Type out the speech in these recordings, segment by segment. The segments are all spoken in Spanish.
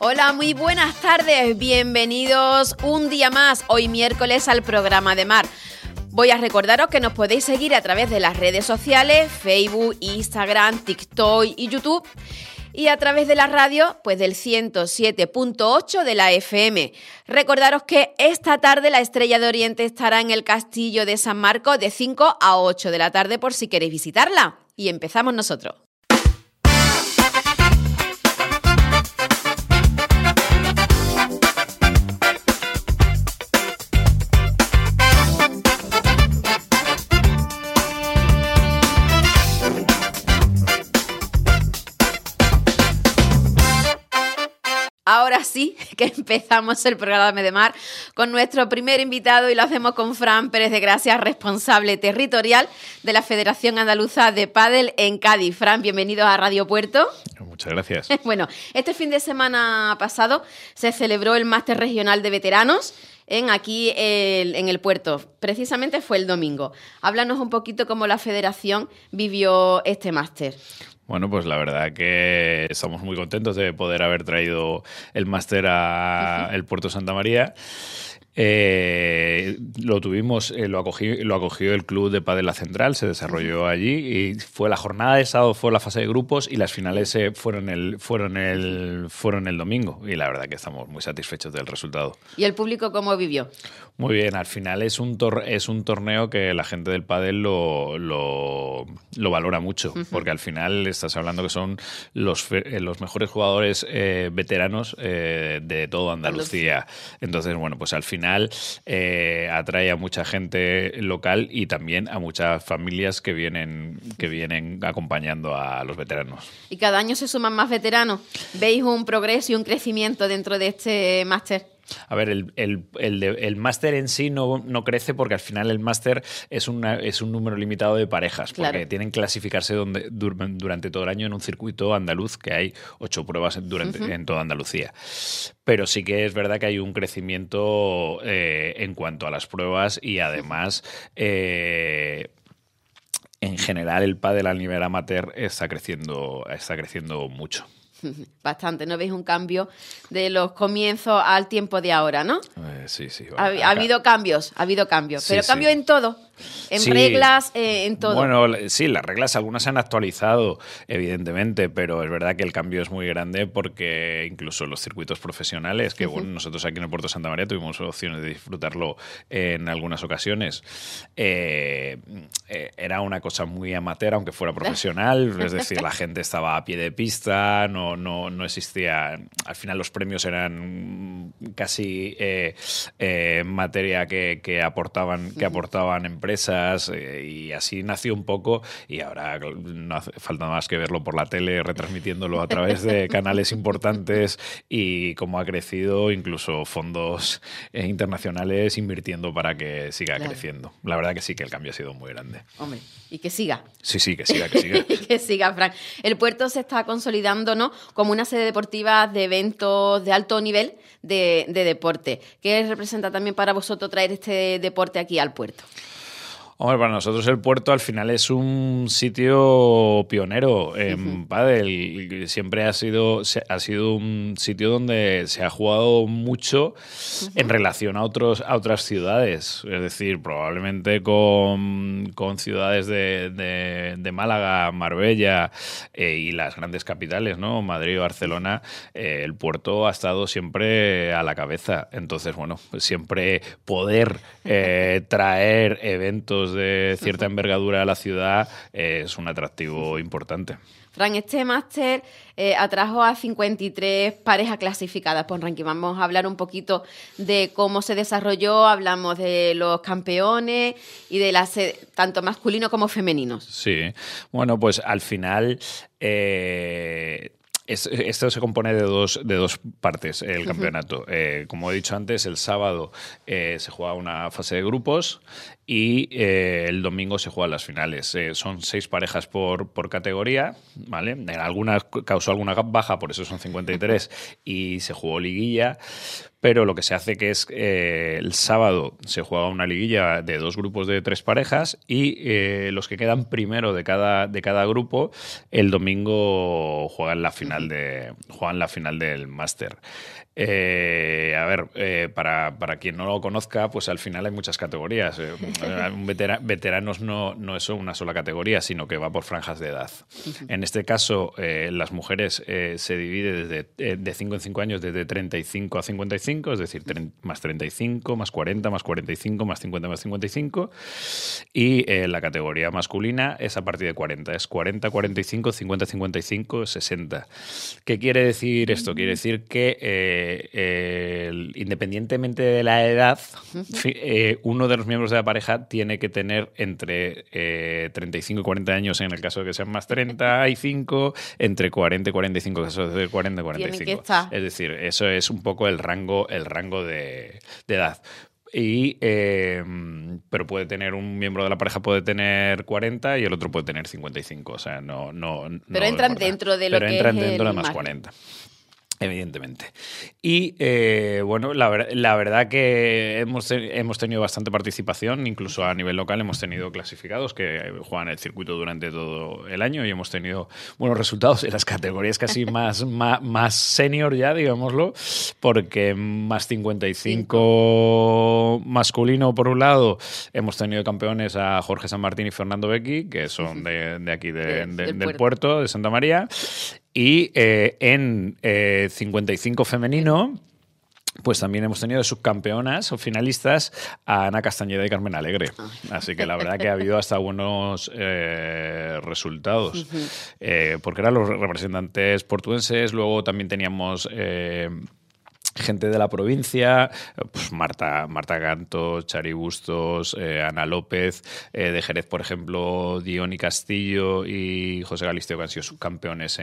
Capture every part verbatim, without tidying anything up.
Hola, muy buenas tardes, bienvenidos un día más, hoy miércoles, al programa de Mar. Voy a recordaros que nos podéis seguir a través de las redes sociales, Facebook, Instagram, TikTok y YouTube, y a través de la radio, pues del ciento siete punto ocho de la F M. Recordaros que esta tarde la Estrella de Oriente estará en el Castillo de San Marcos de cinco a ocho de la tarde por si queréis visitarla. Y empezamos nosotros. Ahora sí que empezamos el programa de Mar con nuestro primer invitado y lo hacemos con Fran Pérez de Gracia, responsable territorial de la Federación Andaluza de Pádel en Cádiz. Fran, bienvenido a Radio Puerto. Muchas gracias. Bueno, este fin de semana pasado se celebró el Máster Regional de Veteranos en aquí el, en el puerto. Precisamente fue el domingo. Háblanos un poquito cómo la Federación vivió este máster. Bueno, pues la verdad que estamos muy contentos de poder haber traído el máster a el Puerto Santa María. Eh, lo tuvimos, eh, lo, acogí, lo acogió el Club de Pádel La Central, se desarrolló allí y fue la jornada de sábado, fue la fase de grupos y las finales eh, fueron, el, fueron, el, fueron el domingo y la verdad que estamos muy satisfechos del resultado. ¿Y el público cómo vivió? Muy bien, al final es un, tor- es un torneo que la gente del pádel lo, lo, lo valora mucho, uh-huh. porque al final estás hablando que son los, fe- los mejores jugadores eh, veteranos eh, de toda Andalucía. Entonces, bueno, pues al final Eh, atrae a mucha gente local y también a muchas familias que vienen, que vienen acompañando a los veteranos. ¿Y cada año se suman más veteranos? ¿Veis un progreso y un crecimiento dentro de este máster? A ver, el, el, el, el máster en sí no, no crece porque al final el máster es, una, es un número limitado de parejas, porque claro. tienen que clasificarse donde, durante todo el año en un circuito andaluz que hay ocho pruebas durante, uh-huh. en toda Andalucía. Pero sí que es verdad que hay un crecimiento eh, en cuanto a las pruebas y además eh, en general el pádel a nivel amateur está creciendo, está creciendo mucho. Bastante, ¿no veis un cambio de los comienzos al tiempo de ahora, no? Eh, sí, sí. Ha, ha habido cambios, ha habido cambios, sí, pero sí. Cambios en todo, en sí. reglas, eh, en todo. Bueno, sí, las reglas algunas se han actualizado, evidentemente, pero es verdad que el cambio es muy grande porque incluso los circuitos profesionales, que uh-huh. bueno, nosotros aquí en el Puerto Santa María tuvimos opciones de disfrutarlo en algunas ocasiones, eh, eh, era una cosa muy amateur, aunque fuera profesional, es decir, la gente estaba a pie de pista, no No, no existía. Al final los premios eran casi eh, eh, materia que, que aportaban que aportaban empresas eh, y así nació un poco y ahora no hace falta más que verlo por la tele, retransmitiéndolo a través de canales importantes y cómo ha crecido, incluso fondos eh, internacionales invirtiendo para que siga claro. creciendo. La verdad que sí que el cambio ha sido muy grande. Hombre, y que siga. Sí, sí, que siga, que siga. que siga, Fran. El puerto se está consolidando, ¿no?, como una sede deportiva de eventos de alto nivel de, de deporte. ¿Qué representa también para vosotros traer este deporte aquí al puerto? Hombre, para nosotros el puerto al final es un sitio pionero en uh-huh. pádel. Siempre ha sido, ha sido un sitio donde se ha jugado mucho uh-huh. en relación a otros a otras ciudades. Es decir, probablemente con, con ciudades de, de, de Málaga, Marbella eh, y las grandes capitales, ¿no? Madrid o Barcelona, eh, el puerto ha estado siempre a la cabeza. Entonces, bueno, siempre poder eh, traer eventos de cierta envergadura a la ciudad eh, es un atractivo importante. Fran, este máster eh, atrajo a cincuenta y tres parejas clasificadas por ranking. Vamos a hablar un poquito de cómo se desarrolló, hablamos de los campeones y de las tanto masculinos como femeninos. Sí, bueno, pues al final Eh, Esto se compone de dos, de dos partes, el uh-huh. campeonato. Eh, como he dicho antes, el sábado eh, se juega una fase de grupos y eh, el domingo se juegan las finales. Eh, son seis parejas por, por categoría, ¿vale? En algunas causó alguna baja, por eso son cincuenta y tres, y se jugó liguilla. pero lo que se hace que es eh, el sábado se juega una liguilla de dos grupos de tres parejas y eh, los que quedan primero de cada, de cada grupo el domingo juegan la final, de, juegan la final del máster. Eh, a ver, eh, para, para quien no lo conozca, pues al final hay muchas categorías. Eh, un vetera, veteranos no, no es una sola categoría, sino que va por franjas de edad. Uh-huh. En este caso, eh, las mujeres eh, se divide desde, eh, de cinco en cinco años desde treinta y cinco a cincuenta y cinco, es decir, tre- más treinta y cinco, más cuarenta, más cuarenta y cinco, más cincuenta, más cincuenta y cinco. Y eh, la categoría masculina es a partir de cuarenta. Es cuarenta, cuarenta y cinco, cincuenta, cincuenta y cinco, sesenta. ¿Qué quiere decir esto? Quiere decir que eh, Eh, independientemente de la edad, eh, uno de los miembros de la pareja tiene que tener entre eh, treinta y cinco y cuarenta años en el caso de que sean más treinta y cinco, entre cuarenta y cuarenta y cinco en el caso de cuarenta y cuarenta y cinco. Es decir, eso es un poco el rango, el rango de, de edad. Y, eh, pero puede tener un miembro de la pareja puede tener cuarenta y el otro puede tener cincuenta y cinco. O sea, no, no, pero no entran dentro de lo pero que entran es dentro el de más margen. cuarenta. Evidentemente. Y eh, bueno, la, ver- la verdad que hemos, te- hemos tenido bastante participación, incluso a nivel local hemos tenido clasificados que juegan el circuito durante todo el año y hemos tenido buenos resultados en las categorías casi más, más, más senior ya, digámoslo, porque más cincuenta y cinco masculino por un lado, hemos tenido campeones a Jorge San Martín y Fernando Becchi, que son de, de aquí de, de, del, de, del, del puerto. puerto de Santa María. Y eh, en eh, cincuenta y cinco femenino, pues también hemos tenido de subcampeonas o finalistas a Ana Castañeda y Carmen Alegre. Así que la verdad que ha habido hasta buenos eh, resultados. Uh-huh. Eh, porque eran los representantes portuenses, luego también teníamos... Eh, gente de la provincia, pues Marta, Marta Canto, Chari Bustos, eh, Ana López, eh, de Jerez, por ejemplo, Diony Castillo y José Galisteo, que han sido subcampeones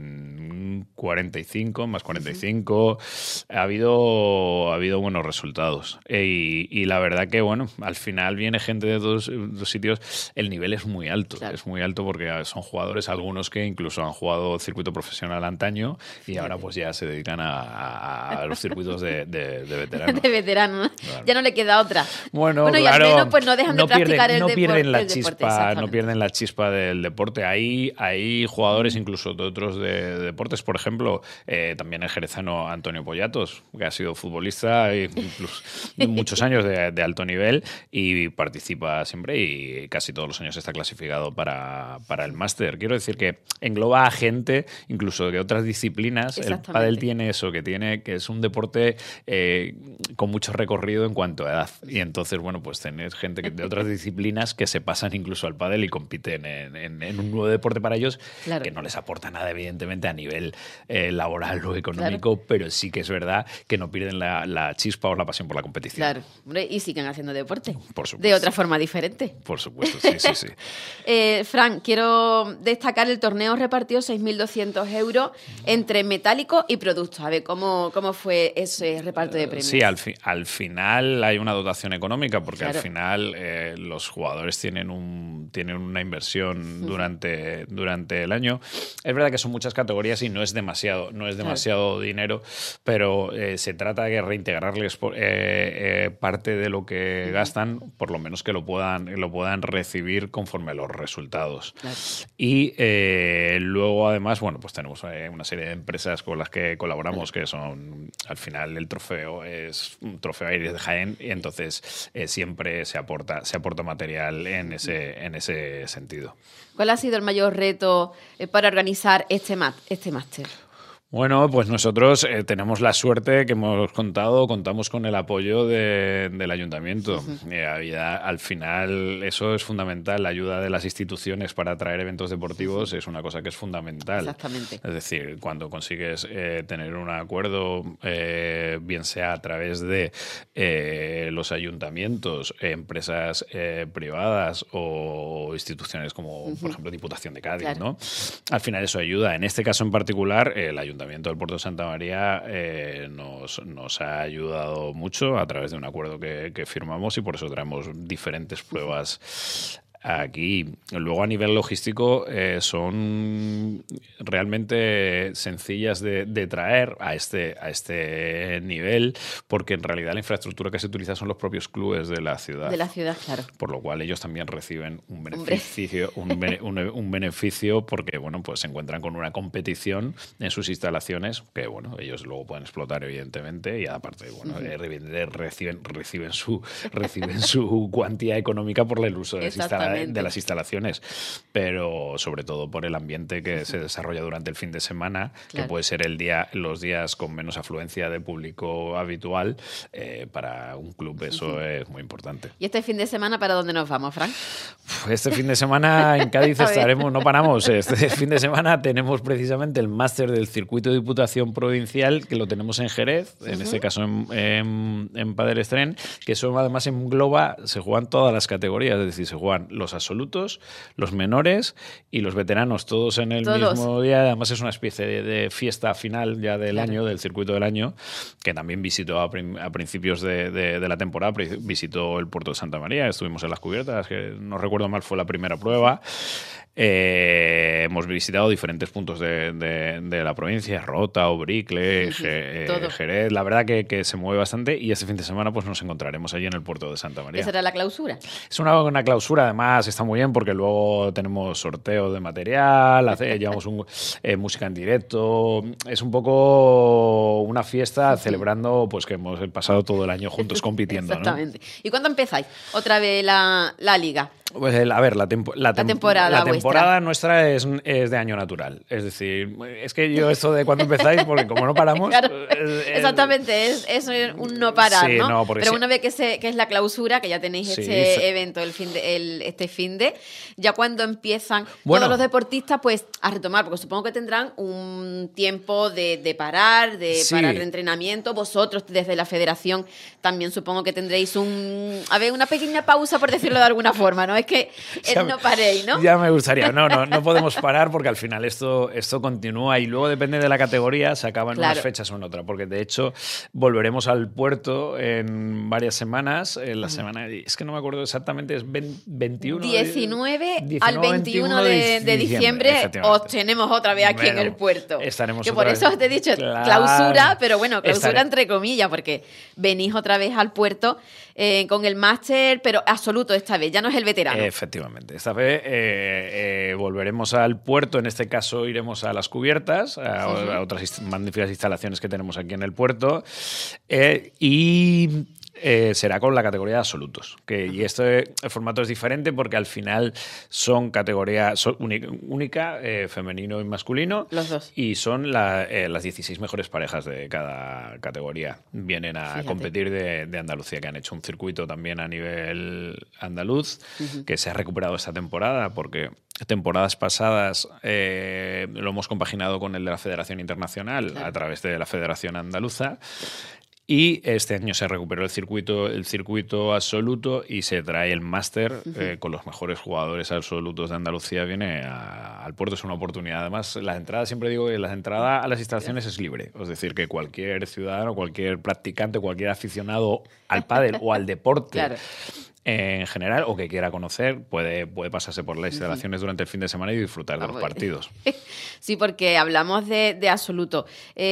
en cuarenta y cinco, más cuarenta y cinco. Uh-huh. Ha habido, ha habido buenos resultados. E, y, y la verdad que, bueno, al final viene gente de dos, dos sitios. El nivel es muy alto. Claro. Es muy alto porque son jugadores, algunos que incluso han jugado circuito profesional antaño y sí. ahora pues ya se dedican a, a, a los circuitos de, de, de veteranos. De veteranos. Claro. Ya no le queda otra. Bueno, bueno claro, y al menos pues no dejan no de practicar pierden, el, no depor- pierden la el deporte. Chispa, no pierden la chispa del deporte. Hay, hay jugadores incluso de otros de, de deportes, por ejemplo, eh, también el jerezano Antonio Pollatos, que ha sido futbolista incluso muchos años de, de alto nivel y participa siempre y casi todos los años está clasificado para, para el máster. Quiero decir que engloba a gente incluso de otras disciplinas. El pádel tiene eso, que tiene que es un deporte eh, con mucho recorrido en cuanto a edad. Y entonces, bueno, pues tener gente que, de otras disciplinas que se pasan incluso al pádel y compiten en, en, en un nuevo deporte para ellos, claro. que no les aporta nada, evidentemente, a nivel eh, laboral o económico, claro. pero sí que es verdad que no pierden la, la chispa o la pasión por la competición. Claro, hombre, y siguen haciendo deporte. Por supuesto. De otra forma diferente. Por supuesto, sí, sí, sí. eh, Fran, quiero destacar el torneo repartió seis mil doscientos euros entre metálico y productos. A ver, ¿cómo, cómo fue ese reparto de premios? Sí, al, fi- al final hay una dotación económica porque claro. al final eh, los jugadores tienen, un, tienen una inversión uh-huh. durante, durante el año. Es verdad que son muchas categorías y no es demasiado, no es demasiado claro. dinero, pero eh, se trata de reintegrarles por, eh, eh, parte de lo que uh-huh. gastan, por lo menos que lo puedan, lo puedan recibir conforme a los resultados. Claro. Y eh, luego, además, bueno, pues tenemos eh, una serie de empresas con las que colaboramos claro. que son, al final, el trofeo es un trofeo Aires de Jaén y entonces eh, siempre se aporta, se aporta material en ese, en ese sentido. ¿Cuál ha sido el mayor reto eh, para organizar este mat, este máster? Bueno, pues nosotros eh, tenemos la suerte que hemos contado, contamos con el apoyo de, del ayuntamiento. Uh-huh. Eh, había, al final eso es fundamental, la ayuda de las instituciones para atraer eventos deportivos uh-huh. es una cosa que es fundamental. Exactamente. Es decir, cuando consigues eh, tener un acuerdo, eh, bien sea a través de eh, los ayuntamientos, empresas eh, privadas o instituciones como, uh-huh. por ejemplo, Diputación de Cádiz, claro. ¿no? Al final eso ayuda. En este caso en particular, eh, el ayuntamiento del Puerto de Santa María eh, nos, nos ha ayudado mucho a través de un acuerdo que, que firmamos y por eso traemos diferentes pruebas aquí. Luego, a nivel logístico, eh, son realmente sencillas de, de traer a este, a este nivel, porque en realidad la infraestructura que se utiliza son los propios clubes de la ciudad. De la ciudad, claro. Por lo cual ellos también reciben un beneficio, un, bene, un, un beneficio porque, bueno, pues se encuentran con una competición en sus instalaciones que, bueno, ellos luego pueden explotar, evidentemente, y aparte, bueno, uh-huh. eh, reciben, reciben, su, reciben su cuantía económica por el uso de las, instala- de las instalaciones, pero sobre todo por el ambiente que uh-huh. se desarrolla durante el fin de semana, claro. que puede ser el día, los días con menos afluencia de público habitual. Eh, para un club eso uh-huh. es muy importante. ¿Y este fin de semana para dónde nos vamos, Fran? Este fin de semana en Cádiz estaremos, no paramos. Este fin de semana tenemos precisamente el máster del Circuito de Diputación Provincial, que lo tenemos en Jerez, uh-huh. en este caso en, en, en Padel Estren, que eso además engloba, se juegan todas las categorías, es decir, se juegan los absolutos, los menores y los veteranos, todos en el todos. mismo día. Además es una especie de, de fiesta final ya del claro. año, del circuito del año, que también visitó a, prim, a principios de, de, de la temporada, visitó el puerto de Santa María, estuvimos en las cubiertas, que no recuerdo mal fue la primera prueba. Eh, hemos visitado diferentes puntos de, de, de la provincia, Rota, Obricle, sí, Ge, Jerez. La verdad que, que se mueve bastante y este fin de semana pues nos encontraremos allí en el puerto de Santa María. ¿Esa era la clausura? Es una, una clausura, además está muy bien porque luego tenemos sorteo de material, hace, llevamos un, eh, música en directo. Es un poco una fiesta sí, celebrando pues que hemos pasado todo el año juntos compitiendo. Exactamente. ¿No? ¿Y cuándo empezáis otra vez la, la liga? Pues el, a ver, la, tempo, la, tem- la temporada, la temporada nuestra es, es de año natural. Es decir, es que yo esto de cuándo empezáis, porque como no paramos... Claro, es, exactamente, es, es un no parar, sí, ¿no? no Pero sí. una vez que, se, que es la clausura, que ya tenéis sí, este sí. evento el fin de, el, este fin de, ya cuando empiezan bueno, todos los deportistas pues a retomar, porque supongo que tendrán un tiempo de, de parar, de sí. parar de entrenamiento. Vosotros desde la federación también supongo que tendréis un, a ver, una pequeña pausa, por decirlo de alguna forma, ¿no? Es que es no paréis, ¿no? Ya me gustaría. No, no, no podemos parar porque al final esto, esto continúa y luego depende de la categoría, se acaban claro. unas fechas o en otra, porque de hecho volveremos al puerto en varias semanas. En la uh-huh. semana, es que no me acuerdo exactamente, es veintiuno... diecinueve, diecinueve al veintiuno de, de diciembre os tenemos otra vez aquí bueno, en el puerto. Estaremos que por eso vez. te he dicho claro. clausura, pero bueno, clausura Estaré. entre comillas, porque venís otra vez al puerto eh, con el máster, pero absoluto esta vez, ya no es el veterano. Efectivamente, esta vez eh, eh, volveremos al puerto, en este caso iremos a las cubiertas, a, uh-huh. a otras inst- magníficas instalaciones que tenemos aquí en el puerto, eh, y... Eh, será con la categoría de absolutos. Que, y este formato es diferente porque al final son categorías son única, única eh, femenino y masculino. Los dos. Y son la, eh, las dieciséis mejores parejas de cada categoría. Vienen a Fíjate. competir de, de Andalucía, que han hecho un circuito también a nivel andaluz, uh-huh. que se ha recuperado esta temporada porque temporadas pasadas eh, lo hemos compaginado con el de la Federación Internacional claro. a través de la Federación Andaluza. Y este año se recuperó el circuito, el circuito absoluto y se trae el máster uh-huh. eh, con los mejores jugadores absolutos de Andalucía. Viene a, al puerto, es una oportunidad. Además, la entrada, siempre digo que la entrada a las instalaciones es libre. Es decir, que cualquier ciudadano, cualquier practicante, cualquier aficionado al pádel o al deporte claro. en general o que quiera conocer puede, puede pasarse por las instalaciones uh-huh. durante el fin de semana y disfrutar de los partidos. Sí, porque hablamos de, de absoluto.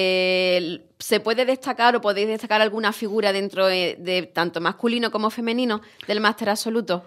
Eh, ¿Se puede destacar o podéis destacar alguna figura dentro de, de tanto masculino como femenino del máster absoluto?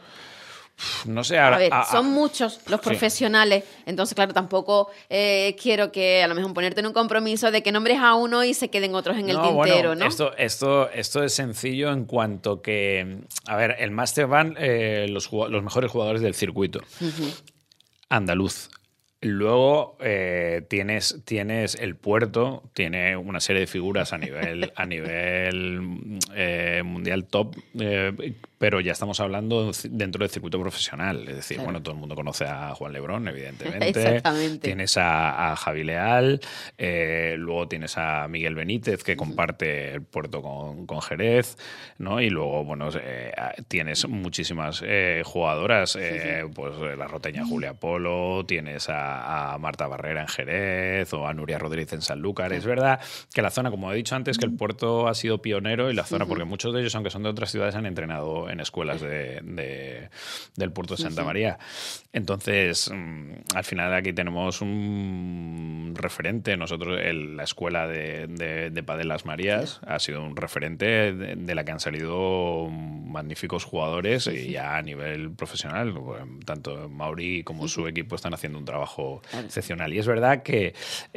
No sé, ahora... A ver, a, son a, muchos los profesionales, sí. entonces, claro, tampoco eh, quiero que a lo mejor ponerte en un compromiso de que nombres a uno y se queden otros en el no, tintero, bueno, ¿no? Esto, esto, esto es sencillo en cuanto que... A ver, el máster van eh, los, los mejores jugadores del circuito. Uh-huh. Andaluz. Luego eh, tienes, tienes el puerto, tiene una serie de figuras a nivel, a nivel eh, mundial top, eh, pero ya estamos hablando dentro del circuito profesional. Es decir, claro. bueno, todo el mundo conoce a Juan Lebrón, evidentemente. Exactamente. Tienes a, a Javi Leal, eh, luego tienes a Miguel Benítez, que comparte el puerto con, con Jerez, ¿no? Y luego, bueno, eh, tienes muchísimas eh, jugadoras, eh, sí, sí. pues la roteña Julia Polo, tienes a, a Marta Barrera en Jerez o a Nuria Rodríguez en Sanlúcar. Sí. Es verdad que la zona, como he dicho antes, que el puerto ha sido pionero y la zona, uh-huh. porque muchos de ellos, aunque son de otras ciudades, han entrenado haciendo en escuelas de, de, del puerto de Santa María. Entonces, al final aquí tenemos un referente. Nosotros, el, la escuela de, de, de Padel Las Marías ha sido un referente de, de la que han salido magníficos jugadores sí, sí. y ya a nivel profesional. Tanto Mauri como su equipo están haciendo un trabajo excepcional. Y es verdad que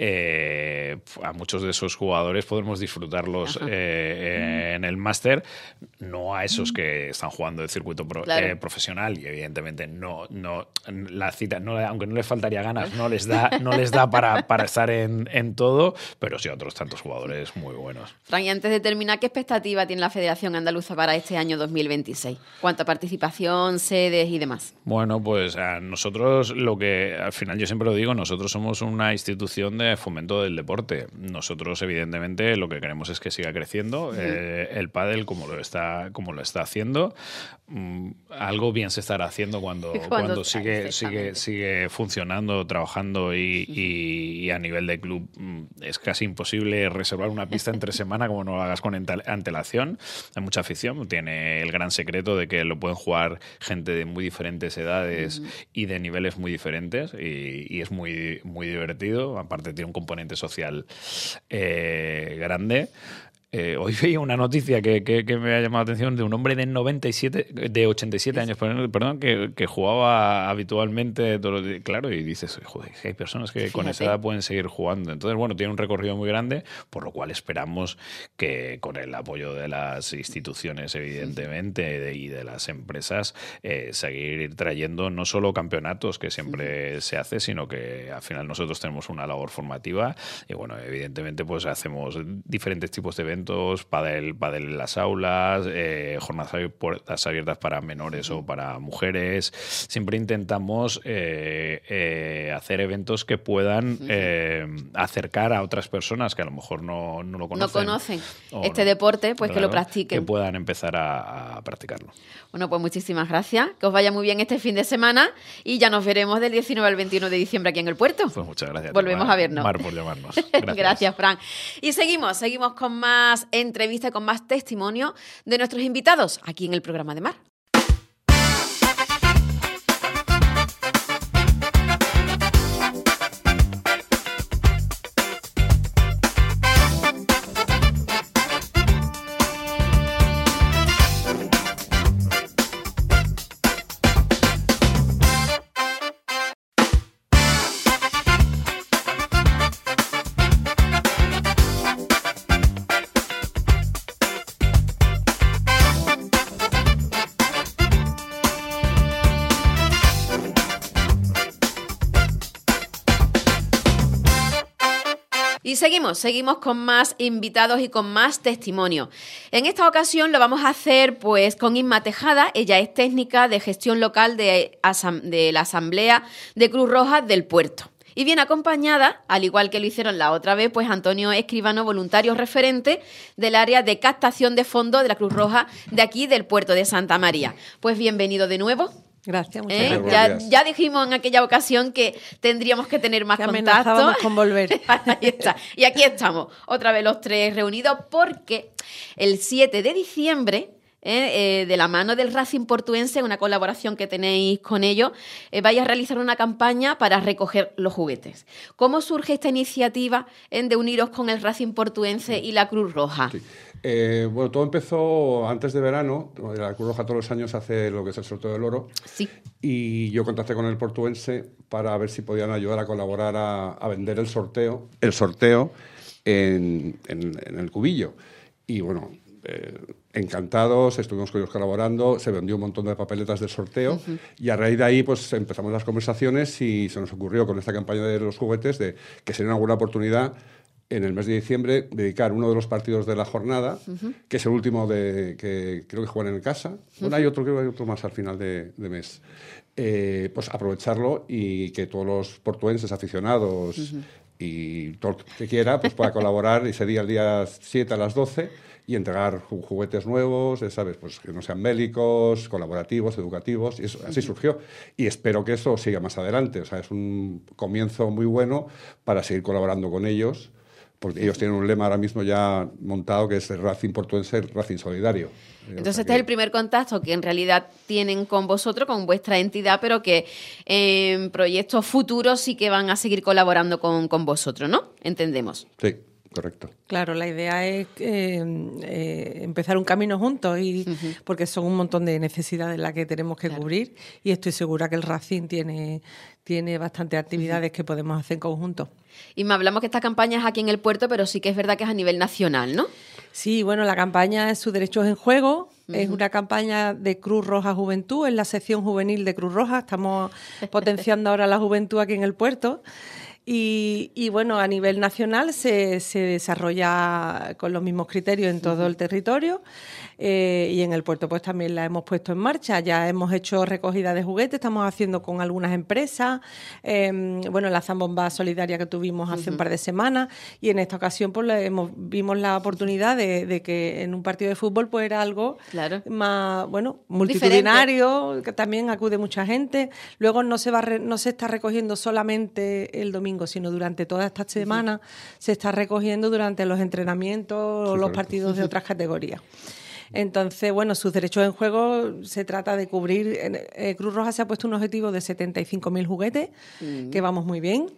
eh, a muchos de esos jugadores podemos disfrutarlos eh, en el máster, no a esos que están jugando el circuito pro, claro. eh, profesional, y evidentemente no, no la cita, no, aunque no les faltaría ganas, no les da, no les da para, para estar en, en todo, pero sí a otros tantos jugadores muy buenos. Fran, y antes de terminar, ¿qué expectativa tiene la Federación Andaluza para este año dos mil veintiséis? ¿Cuánta participación, sedes y demás? Bueno, pues a nosotros lo que, al final yo siempre lo digo, nosotros somos una institución de fomento del deporte. Nosotros, evidentemente, lo que queremos es que siga creciendo sí. eh, el pádel como lo está, como lo está haciendo. Mm, algo bien se estará haciendo cuando, cuando, cuando sigue, sigue, sigue funcionando, trabajando y, sí. y, y a nivel de club mm, es casi imposible reservar una pista entre semana como no lo hagas con antelación. Hay mucha afición, tiene el gran secreto de que lo pueden jugar gente de muy diferentes edades uh-huh. y de niveles muy diferentes y, y es muy, muy divertido. Aparte tiene un componente social eh, grande. Eh, hoy veía una noticia que, que, que me ha llamado la atención de un hombre de noventa y siete, de ochenta y siete años, perdón, que, que jugaba habitualmente, todo, claro, y dices, joder, hay personas que Fíjate. con esa edad pueden seguir jugando. Entonces, bueno, tiene un recorrido muy grande, por lo cual esperamos que con el apoyo de las instituciones, evidentemente, de, y de las empresas, eh, seguir trayendo no solo campeonatos, que siempre sí. se hace, sino que al final nosotros tenemos una labor formativa y, bueno, evidentemente, pues hacemos diferentes tipos de eventos, pádel, pádel en las aulas, eh, jornadas puertas abiertas para menores o para mujeres. Siempre intentamos eh, eh, hacer eventos que puedan eh, acercar a otras personas que a lo mejor no, no lo conocen. No conocen este no, deporte, pues claro, que lo practiquen. Que puedan empezar a, a practicarlo. Bueno, pues muchísimas gracias. Que os vaya muy bien este fin de semana y ya nos veremos del diecinueve al veintiuno de diciembre aquí en el puerto. Pues muchas gracias. Volvemos Mar, a vernos. Mar, por llamarnos. Gracias. Gracias, Fran. Y seguimos, seguimos con más entrevistas, con más testimonio de nuestros invitados aquí en el programa de Mar. Y seguimos, seguimos con más invitados y con más testimonio. En esta ocasión lo vamos a hacer pues con Inma Tejada. Ella es técnica de gestión local de, de la Asamblea de Cruz Roja del Puerto. Y viene acompañada, al igual que lo hicieron la otra vez, pues Antonio Escribano, voluntario referente del área de captación de fondos de la Cruz Roja de aquí del Puerto de Santa María. Pues bienvenido de nuevo. Gracias, muchas ¿Eh? gracias. Ya, ya dijimos en aquella ocasión que tendríamos que tener más contacto. con volver. Ahí está. Y aquí estamos, otra vez los tres reunidos, porque el siete de diciembre, eh, eh, de la mano del Racing Portuense, una colaboración que tenéis con ellos, eh, vais a realizar una campaña para recoger los juguetes. ¿Cómo surge esta iniciativa eh, de uniros con el Racing Portuense sí. y la Cruz Roja? Sí. Eh, bueno, todo empezó antes de verano. La Cruz Roja todos los años hace lo que es el sorteo del oro. Sí. Y yo contacté con el Portuense para ver si podían ayudar a colaborar a, a vender el sorteo, el sorteo en, en, en el cubillo. Y bueno, eh, encantados, estuvimos con ellos colaborando, se vendió un montón de papeletas del sorteo uh-huh. y a raíz de ahí pues empezamos las conversaciones y se nos ocurrió con esta campaña de los juguetes de que sería una buena oportunidad en el mes de diciembre dedicar uno de los partidos de la jornada, uh-huh. que es el último de que creo que juegan en casa. Uh-huh. Bueno, hay otro, creo que hay otro más al final de, de mes. Eh, pues aprovecharlo y que todos los portuenses aficionados uh-huh. y todo el que quiera pues pueda colaborar ese día, el día siete a las doce, y entregar juguetes nuevos, ¿sabes? Pues que no sean bélicos, colaborativos, educativos, y eso, así surgió. Y espero que eso siga más adelante. O sea, es un comienzo muy bueno para seguir colaborando con ellos, porque ellos tienen un lema ahora mismo ya montado que es el Racing Portuense, Racing Solidario. Entonces este es el primer contacto que en realidad tienen con vosotros, con vuestra entidad, pero que en proyectos futuros sí que van a seguir colaborando con, con vosotros, ¿no? Entendemos. Sí, correcto. Claro, la idea es eh, eh, empezar un camino juntos, y uh-huh. porque son un montón de necesidades las que tenemos que claro. cubrir, y estoy segura que el Racing tiene, tiene bastantes actividades uh-huh. que podemos hacer en conjunto. Y me hablamos que esta campaña es aquí en el puerto, pero sí que es verdad que es a nivel nacional, ¿no? Sí, bueno, la campaña es Sus Derechos en Juego. Uh-huh. Es una campaña de Cruz Roja Juventud, es la sección juvenil de Cruz Roja. Estamos potenciando ahora la juventud aquí en el puerto. Y, y bueno, a nivel nacional se, se desarrolla con los mismos criterios en todo uh-huh. el territorio. Eh, y en el puerto pues también la hemos puesto en marcha. Ya hemos hecho recogida de juguetes, estamos haciendo con algunas empresas, eh, bueno, la zambomba solidaria que tuvimos hace uh-huh. un par de semanas, y en esta ocasión pues hemos, vimos la oportunidad de, de que en un partido de fútbol pues era algo claro. más, bueno, multitudinario, diferente. Que también acude mucha gente. Luego no se va re, no se está recogiendo solamente el domingo, sino durante toda esta semana uh-huh. se está recogiendo durante los entrenamientos sí, o los correcto. partidos de otras categorías. Entonces, bueno, Sus Derechos en Juego se trata de cubrir. Eh, Cruz Roja se ha puesto un objetivo de setenta y cinco mil juguetes, mm. que vamos muy bien.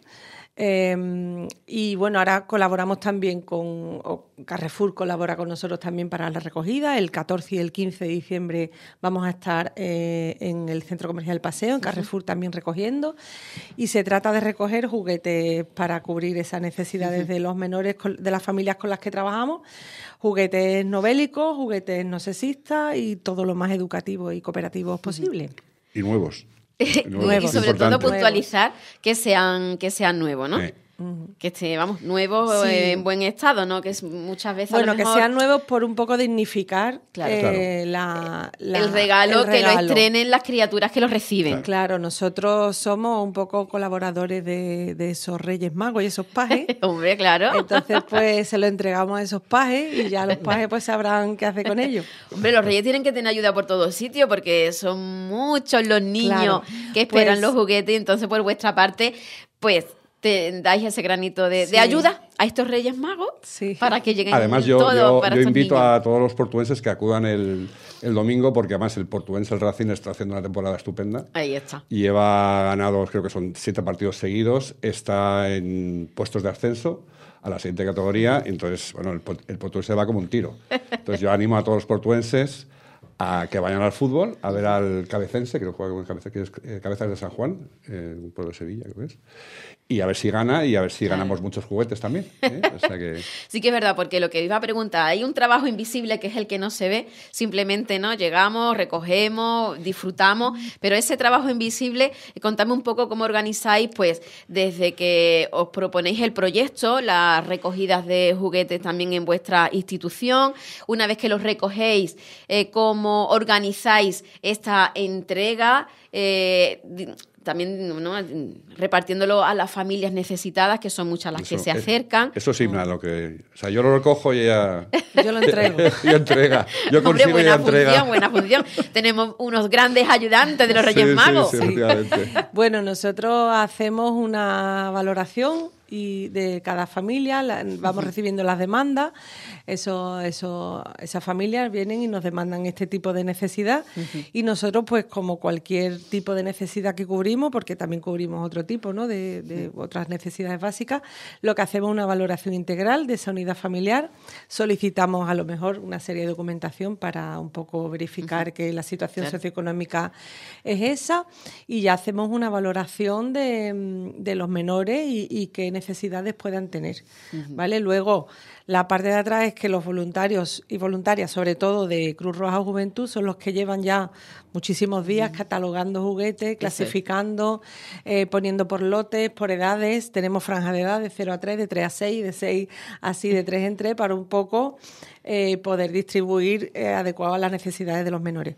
Eh, y bueno, ahora colaboramos también con o Carrefour, colabora con nosotros también para la recogida. El catorce y el quince de diciembre vamos a estar eh, en el Centro Comercial Paseo, en Carrefour uh-huh. también recogiendo. Y se trata de recoger juguetes para cubrir esas necesidades uh-huh. de los menores, de las familias con las que trabajamos. Juguetes no bélicos, juguetes no sexistas y todo lo más educativo y cooperativo uh-huh. posible. Y nuevos. Nuevos. Y sobre todo puntualizar que sean, que sean nuevos, ¿no? Sí. Que esté, vamos, nuevos sí. eh, en buen estado, ¿no? Que es muchas veces bueno, a lo mejor... que sean nuevos por un poco dignificar claro. Eh, claro. La, la, el, regalo el regalo que lo estrenen las criaturas que lo reciben. Claro, claro, nosotros somos un poco colaboradores de, de esos Reyes Magos y esos pajes. Hombre, claro. Entonces, pues, se lo entregamos a esos pajes y ya los pajes pues sabrán qué hacer con ellos. Hombre, los Reyes tienen que tener ayuda por todos sitios porque son muchos los niños claro. que esperan pues, los juguetes, y entonces, por vuestra parte, pues... te dais ese granito de, sí. de ayuda a estos Reyes Magos sí. para que lleguen además yo, todo yo, para yo estos invito niños. A todos los portuenses que acudan el, el domingo, porque además el portuense, el Racing, está haciendo una temporada estupenda. Ahí está. Lleva ganado, creo que son siete partidos seguidos, está en puestos de ascenso a la siguiente categoría, entonces, bueno, el, el portuense va como un tiro. Entonces yo animo a todos los portuenses a que vayan al fútbol, a ver al cabecense, que juega con el cabeza, que es eh, Cabezas de San Juan, eh, un pueblo de Sevilla, creo que es. Y a ver si gana y a ver si ganamos muchos juguetes también. ¿eh? O sea que... Sí que es verdad, porque lo que iba a preguntar, hay un trabajo invisible que es el que no se ve, simplemente no llegamos, recogemos, disfrutamos, pero ese trabajo invisible, contadme un poco cómo organizáis, pues desde que os proponéis el proyecto, las recogidas de juguetes también en vuestra institución, una vez que los recogéis, eh, cómo organizáis esta entrega, eh, también, ¿no?, repartiéndolo a las familias necesitadas, que son muchas las eso, que se acercan. Eso sí, nada, lo que... O sea, yo lo recojo y ella... Yo lo entrego. yo entrega. Yo Hombre, consigo buena y ella función, entrega. buena función. Tenemos unos grandes ayudantes de los Reyes sí, Magos. Sí, sí, efectivamente. Bueno, nosotros hacemos una valoración y de cada familia, la, vamos recibiendo las demandas, eso, eso, esas familias vienen y nos demandan este tipo de necesidad uh-huh. y nosotros, pues como cualquier tipo de necesidad que cubrimos, porque también cubrimos otro tipo, ¿no?, de, de uh-huh. otras necesidades básicas, lo que hacemos es una valoración integral de esa unidad familiar, solicitamos a lo mejor una serie de documentación para un poco verificar uh-huh. que la situación claro. socioeconómica es esa, y ya hacemos una valoración de, de los menores y, y que necesidades puedan tener, uh-huh. ¿vale? Luego, la parte de atrás es que los voluntarios y voluntarias, sobre todo de Cruz Roja Juventud, son los que llevan ya muchísimos días uh-huh. catalogando juguetes, clasificando, eh, poniendo por lotes, por edades. Tenemos franja de edad de cero a tres, de tres a seis, de seis así, de tres en tres, para un poco eh, poder distribuir eh, adecuado a las necesidades de los menores.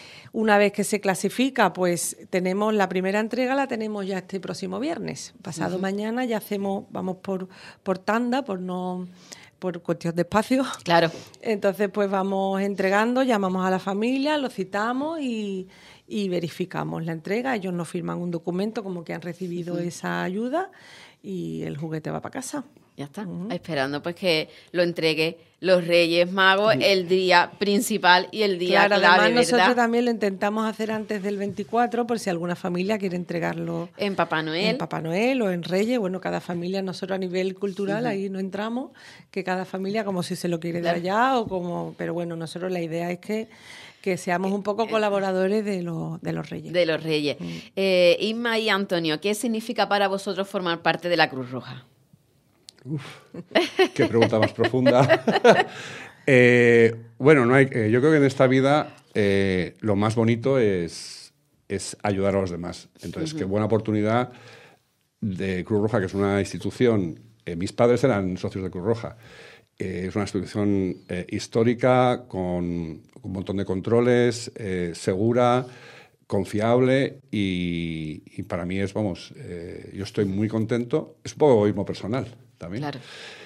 Una vez que se clasifica, pues tenemos la primera entrega, la tenemos ya este próximo viernes. Pasado uh-huh. mañana ya hacemos, vamos por, por tanda, por no por cuestión de espacio. Claro. Entonces, pues vamos entregando, llamamos a la familia, los citamos y, y verificamos la entrega. Ellos nos firman un documento como que han recibido uh-huh. esa ayuda y el juguete va para casa. Ya está, uh-huh. esperando pues que lo entregue los Reyes Magos uh-huh. el día principal y el día claro, clave, además ¿verdad? Nosotros también lo intentamos hacer antes del veinticuatro por si alguna familia quiere entregarlo en Papá Noel. En Papá Noel o en Reyes. Bueno, cada familia, nosotros a nivel cultural uh-huh. ahí no entramos, que cada familia como si se lo quiere claro. de allá o como... Pero bueno, nosotros la idea es que que seamos un poco colaboradores de, lo, de los Reyes. De los Reyes. Mm. Eh, Inma y Antonio, ¿qué significa para vosotros formar parte de la Cruz Roja? Uf, qué pregunta más profunda. eh, bueno, no hay, eh, yo creo que en esta vida eh, lo más bonito es, es ayudar a los demás. Entonces, uh-huh. qué buena oportunidad de Cruz Roja, que es una institución... Eh, mis padres eran socios de Cruz Roja. Eh, es una institución eh, histórica con un montón de controles, eh, segura, confiable y, y para mí es, vamos, eh, yo estoy muy contento. Es un poco egoísmo personal también. Claro.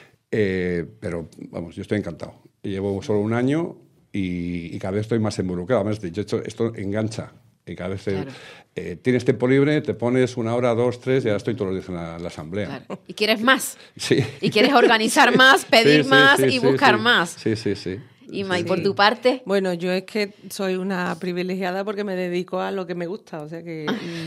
Eh, pero, vamos, yo estoy encantado. Llevo solo un año y, y cada vez estoy más involucrado. Además, de hecho, esto engancha. Y cada vez claro. eh, tienes tiempo libre, te pones una hora, dos, tres, y ahora estoy todos los días en la, la asamblea. Claro. ¿Y quieres más? Sí. ¿Y quieres organizar sí. más, pedir sí, más sí, y sí, buscar sí. más? Sí, sí, sí. Inma, sí. ¿y por tu parte? Bueno, yo es que soy una privilegiada porque me dedico a lo que me gusta, o sea que...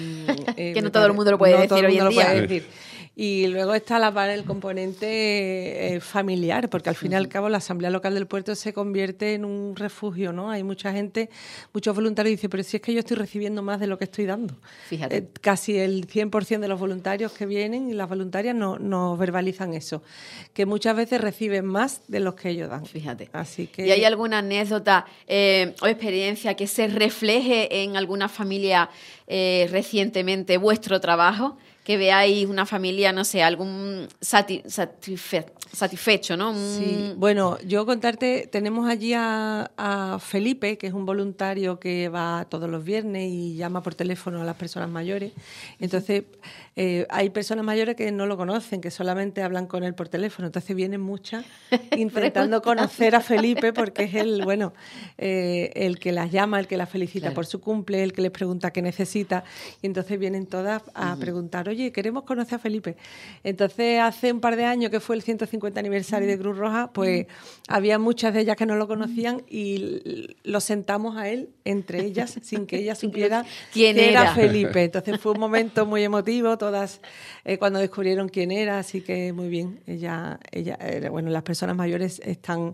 eh, que no todo el mundo lo puede no decir todo el hoy mundo en lo día. Puede decir. Y luego está la par el componente eh, familiar, porque al fin y al cabo la Asamblea Local del Puerto se convierte en un refugio, ¿no? Hay mucha gente, muchos voluntarios dicen, pero si es que yo estoy recibiendo más de lo que estoy dando. Fíjate. Eh, casi el cien por ciento de los voluntarios que vienen y las voluntarias nos no verbalizan eso, que muchas veces reciben más de los que ellos dan. Fíjate. Así que... ¿Y hay alguna anécdota eh, o experiencia que se refleje en alguna familia eh, recientemente vuestro trabajo? Que veáis una familia, no sé, algún sati- satisfe- satisfecho, ¿no? Un... Sí, bueno, yo contarte, tenemos allí a, a Felipe, que es un voluntario que va todos los viernes y llama por teléfono a las personas mayores. Entonces, eh, hay personas mayores que no lo conocen, que solamente hablan con él por teléfono. Entonces vienen muchas intentando conocer a Felipe porque es el, bueno, eh, el que las llama, el que las felicita claro. por su cumple, el que les pregunta qué necesita. Y entonces vienen todas a uh-huh. preguntar, oye, queremos conocer a Felipe. Entonces, hace un par de años, que fue el ciento cincuenta aniversario de Cruz Roja, pues había muchas de ellas que no lo conocían y lo sentamos a él entre ellas sin que ella supiera quién era? era Felipe. Entonces fue un momento muy emotivo, todas eh, cuando descubrieron quién era, así que muy bien. Ella, ella eh, bueno, las personas mayores están,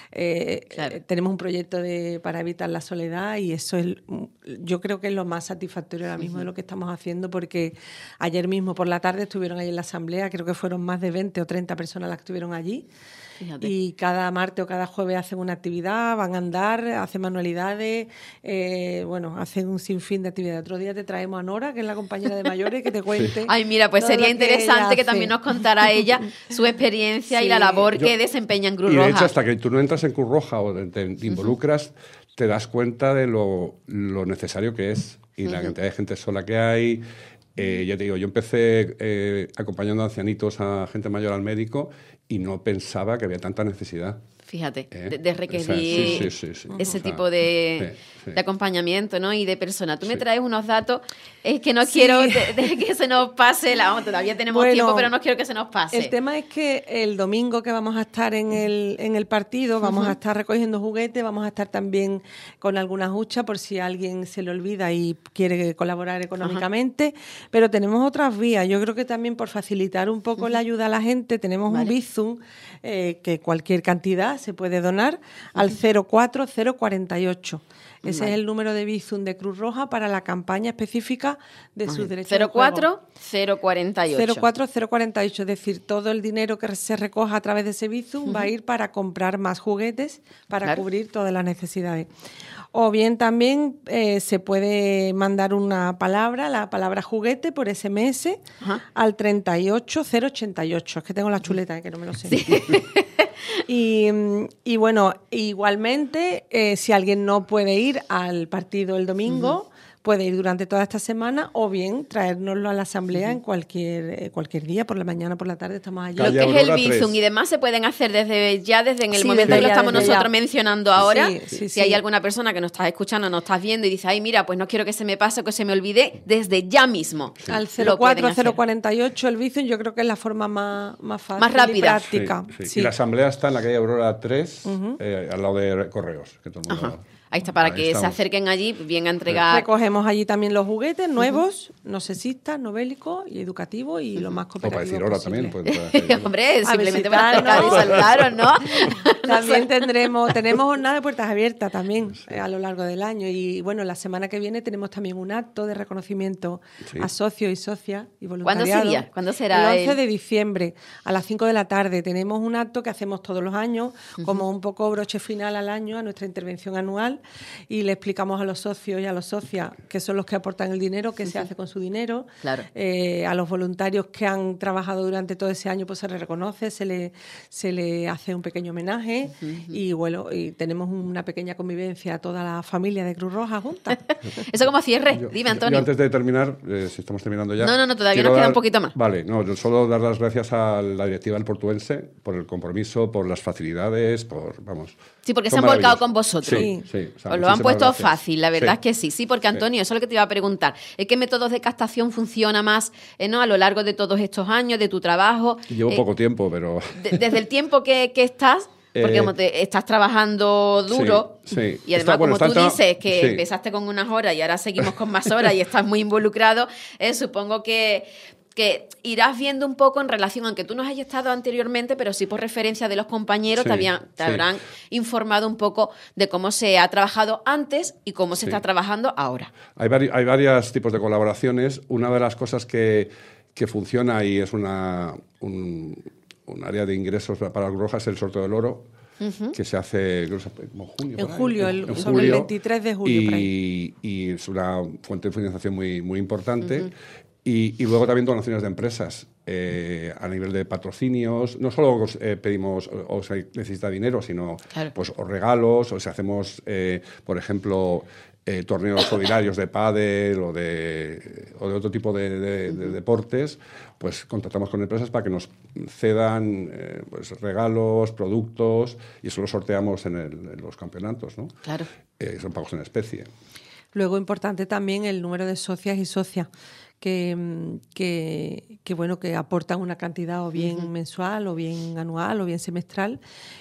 eh, claro. eh, tenemos un proyecto de, para evitar la soledad y eso es, yo creo que es lo más satisfactorio ahora mismo uh-huh. de lo que estamos haciendo, porque ayer mismo por la tarde estuvieron ahí en la asamblea, creo que fueron más de veinte o treinta personas las que estuvieron allí. Fíjate. Y cada martes o cada jueves hacen una actividad, van a andar, hacen manualidades, eh, bueno, hacen un sinfín de actividades. Otro día te traemos a Nora, que es la compañera de mayores, que te cuente. Sí. Ay, mira, pues sería interesante que, que también nos contara ella su experiencia sí. y la labor Yo, que desempeña en Cruz y Roja. Y de hecho, hasta que tú no entras en Cruz Roja o te, te involucras, uh-huh. te das cuenta de lo, lo necesario que es y uh-huh. la cantidad de gente sola que hay. Eh, ya te digo, yo empecé eh, acompañando a ancianitos, a gente mayor al médico y no pensaba que había tanta necesidad. Fíjate, ¿Eh? de, de requerir o sea, sí, sí, sí, sí. ese o sea, tipo de, sí, sí. de acompañamiento, ¿no? Y de persona. Tú sí. me traes unos datos, es que no sí. quiero de, de que se nos pase, la, vamos, todavía tenemos bueno, tiempo, pero no quiero que se nos pase. El tema es que el domingo que vamos a estar en el, en el partido, vamos uh-huh. a estar recogiendo juguetes, vamos a estar también con algunas huchas por si a alguien se le olvida y quiere colaborar económicamente, uh-huh. pero tenemos otras vías. Yo creo que también por facilitar un poco uh-huh. la ayuda a la gente, tenemos vale. un Bizum eh, que cualquier cantidad se puede donar al cero cuatro cero cuarenta y ocho. Ese vale. es el número de Bizum de Cruz Roja para la campaña específica de sus derechos cero cuatro cero cuarenta y ocho. cero cuatro cero cuarenta y ocho, es decir, todo el dinero que se recoja a través de ese Bizum uh-huh. va a ir para comprar más juguetes, para claro. cubrir todas las necesidades. O bien también eh, se puede mandar una palabra, la palabra juguete, por ese eme ese uh-huh. al treinta y ocho cero ochenta y ocho. Es que tengo la chuleta, eh, que no me lo sé. Sí. Y, y bueno, igualmente, eh, si alguien no puede ir al partido el domingo, uh-huh. puede ir durante toda esta semana o bien traérnoslo a la asamblea uh-huh. en cualquier eh, cualquier día, por la mañana, por la tarde, estamos allí. Lo que es el Bizum y demás se pueden hacer desde ya, desde en el sí, momento que lo estamos nosotros ya. mencionando ahora. Sí, sí, si sí. hay alguna persona que nos estás escuchando, nos estás viendo y dice, ay, mira, pues no quiero que se me pase o que se me olvide, desde ya mismo. Sí. Al cero cuatro cero cuarenta y ocho el Bizum yo creo que es la forma más, más fácil más rápida. y práctica. Sí, sí. Sí. Y la asamblea está en la calle Aurora tres, uh-huh. eh, al lado de Correos, que todo el mundo... Ahí está, para Ahí que estamos. se acerquen allí, bien a entregar. Recogemos allí también los juguetes nuevos, uh-huh. no sexistas, no bélicos y educativos y uh-huh. lo más cooperativos o para decir hola también. Pues, Hombre, simplemente para acercar y saludaros, ¿no? También tendremos, tenemos jornada de puertas abiertas también sí. a lo largo del año. Y bueno, la semana que viene tenemos también un acto de reconocimiento sí. a socios y socias y voluntariado. ¿Cuándo sería? ¿Cuándo será? El once de diciembre, a las cinco de la tarde. Tenemos un acto que hacemos todos los años, uh-huh. como un poco broche final al año, a nuestra intervención anual. Y le explicamos a los socios y a las socias, que son los que aportan el dinero, qué uh-huh. se hace con su dinero. Claro. Eh, a los voluntarios que han trabajado durante todo ese año, pues se les reconoce, se le, se le hace un pequeño homenaje uh-huh. y bueno, y tenemos una pequeña convivencia, toda la familia de Cruz Roja junta. Eso como cierre, yo, dime, Antonio. Yo antes de terminar, eh, si estamos terminando ya... No, no, no, todavía nos queda dar, un poquito más. Vale, no, solo dar las gracias a la directiva del Portuense por el compromiso, por las facilidades, por, vamos... Sí, porque se han volcado con vosotros. Sí, sí. O sea, os lo han puesto gracias. fácil, la verdad sí. es que sí. Sí, porque Antonio, sí. eso es lo que te iba a preguntar. ¿Qué métodos de captación funciona más eh, ¿no? a lo largo de todos estos años, de tu trabajo? Llevo eh, poco tiempo, pero... de, desde el tiempo que, que estás... Porque eh, como te, estás trabajando duro sí, sí. y además, está, bueno, como tú está, dices, que sí. empezaste con unas horas y ahora seguimos con más horas y estás muy involucrado, eh, supongo que... que irás viendo un poco en relación, aunque tú no hayas estado anteriormente, pero sí por referencia de los compañeros, sí, te, habían, te sí. habrán informado un poco de cómo se ha trabajado antes y cómo se sí. está trabajando ahora. Hay, vari- hay varios tipos de colaboraciones. Una de las cosas que, que funciona y es una, un, un área de ingresos para Cruz Roja es el sorteo del oro, uh-huh. que se hace como junio. En julio, el, en sobre julio, el veintitrés de julio. Y, por ahí. y es una fuente de financiación muy, muy importante. Uh-huh. Y, y luego también donaciones de empresas eh, a nivel de patrocinios. No solo eh, pedimos o, o se necesita dinero, sino claro. pues o regalos, o si hacemos, eh, por ejemplo, eh, torneos solidarios de pádel o de, o de otro tipo de, de, de deportes, pues contactamos con empresas para que nos cedan eh, pues, regalos, productos, y eso lo sorteamos en, el, en los campeonatos, ¿no? Claro. Eh, son pagos en especie. Luego, importante también el número de socias y socias. Que, que, que bueno que aportan una cantidad o bien uh-huh. mensual o bien anual o bien semestral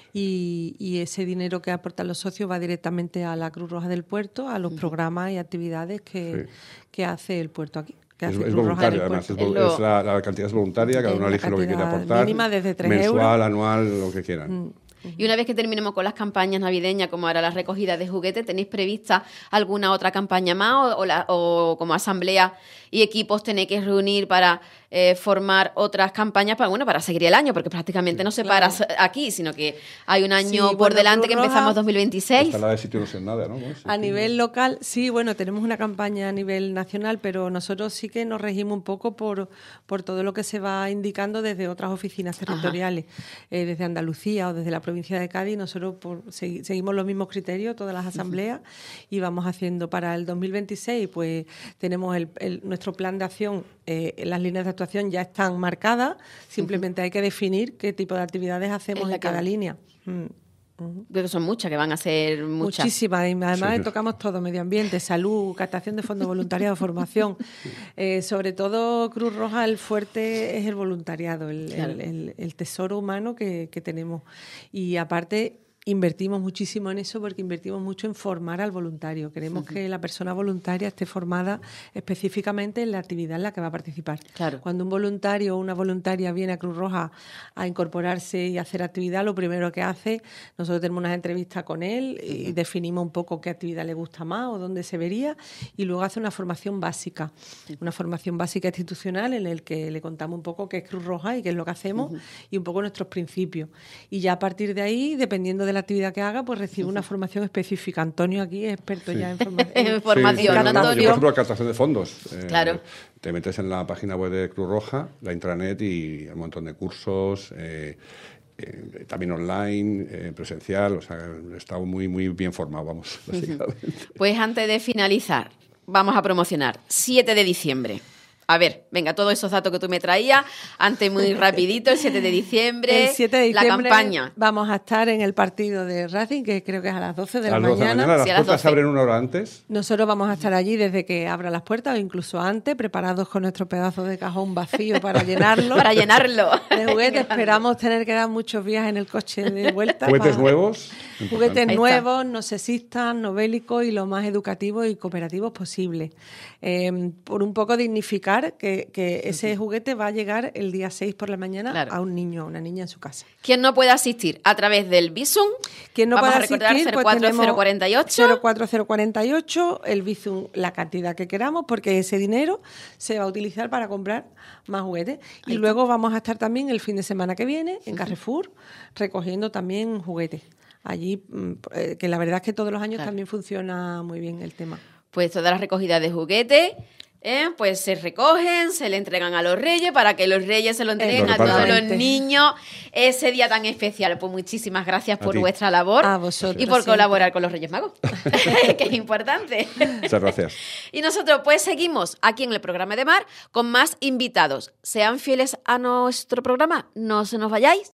y, y ese dinero que aportan los socios va directamente a la Cruz Roja del Puerto, a los uh-huh. programas y actividades que, sí. que hace el puerto aquí. Que es, hace es Cruz voluntario, Roja además, es, lo, es la, la cantidad es voluntaria, cada uno elige lo que quiere aportar, mínima desde tres mensual, euros. anual, lo que quieran. Uh-huh. Y una vez que terminemos con las campañas navideñas, como ahora la recogida de juguetes, ¿tenéis prevista alguna otra campaña más o, o, la, o como asamblea y equipos tenéis que reunir para eh, formar otras campañas para bueno para seguir el año? Porque prácticamente no se para claro. aquí, sino que hay un año sí, por bueno, delante que empezamos dos mil veintiséis. Está la de sitio no sé nada, ¿no? Bueno, sí, a sí, nivel sí. local, sí, bueno, tenemos una campaña a nivel nacional, pero nosotros sí que nos regimos un poco por, por todo lo que se va indicando desde otras oficinas territoriales, eh, desde Andalucía o desde la provincia de Cádiz. Nosotros por, segui, seguimos los mismos criterios, todas las asambleas, uh-huh. y vamos haciendo para el dos mil veintiséis, pues tenemos el, el, nuestro plan de acción, eh, las líneas de actuación ya están marcadas, simplemente uh-huh. hay que definir qué tipo de actividades hacemos en, en cada línea. Mm. Uh-huh. Creo que son muchas, que van a ser muchas. Muchísimas, y además sí. tocamos todo, medio ambiente, salud, captación de fondos voluntariado, formación. Eh, sobre todo, Cruz Roja, el fuerte es el voluntariado, el, claro. el, el, el tesoro humano que, que tenemos. Y aparte, invertimos muchísimo en eso porque invertimos mucho en formar al voluntario. Queremos uh-huh. que la persona voluntaria esté formada específicamente en la actividad en la que va a participar. Claro. Cuando un voluntario o una voluntaria viene a Cruz Roja a incorporarse y a hacer actividad, lo primero que hace, nosotros tenemos unas entrevistas con él y uh-huh. definimos un poco qué actividad le gusta más o dónde se vería, y luego hace una formación básica, uh-huh. una formación básica institucional en el que le contamos un poco qué es Cruz Roja y qué es lo que hacemos uh-huh. y un poco nuestros principios. Y ya a partir de ahí, dependiendo de la actividad que haga, pues recibe una formación específica. Antonio aquí es experto sí. ya en, forma en formación. Sí, sí, Antonio. Yo, por ejemplo, captación de fondos. Eh, claro. Te metes en la página web de Cruz Roja, la intranet, y un montón de cursos, eh, eh, también online, eh, presencial. O sea, he estado muy, muy bien formado, vamos, básicamente. Pues antes de finalizar, vamos a promocionar. siete de diciembre. A ver, venga, todos esos datos que tú me traías, antes muy rapidito, el siete de diciembre, el siete de diciembre la campaña. Vamos a estar en el partido de Racing, que creo que es a las doce de a la las doce mañana. de la mañana, Sí, a las las puertas doce. abren una hora antes. Nosotros vamos a estar allí desde que abran las puertas o incluso antes, preparados con nuestro pedazo de cajón vacío para llenarlo. Para llenarlo. De juguetes. Esperamos tener que dar muchos viajes en el coche de vuelta. Juguetes para- nuevos. Juguetes Ahí está. nuevos, no sexistas, no bélicos y lo más educativos y cooperativos posible. Eh, por un poco dignificar que, que ese juguete va a llegar el día seis por la mañana Claro. a un niño o una niña en su casa. ¿Quién no puede asistir? A través del Bizum. Quien no Vamos pueda a recordar asistir, cero pues cuatro tenemos cero cuatro ocho. cero cuatro cero cuatro ocho, el Bizum, la cantidad que queramos, porque ese dinero se va a utilizar para comprar más juguetes. Y Ahí luego vamos a estar también el fin de semana que viene en Carrefour recogiendo también juguetes. Allí, mm, eh, que la verdad es que todos los años Claro. también funciona muy bien el tema. Pues todas las recogidas de juguetes, ¿eh? Pues se recogen, se le entregan a los reyes para que los reyes se lo entreguen Lo a todos los repartan. niños ese día tan especial. Pues muchísimas gracias A por ti. vuestra labor A vosotros y por siempre. colaborar con los Reyes Magos, que es importante. Muchas gracias. Y nosotros pues seguimos aquí en el programa de Mar con más invitados. Sean fieles a nuestro programa, no se nos vayáis.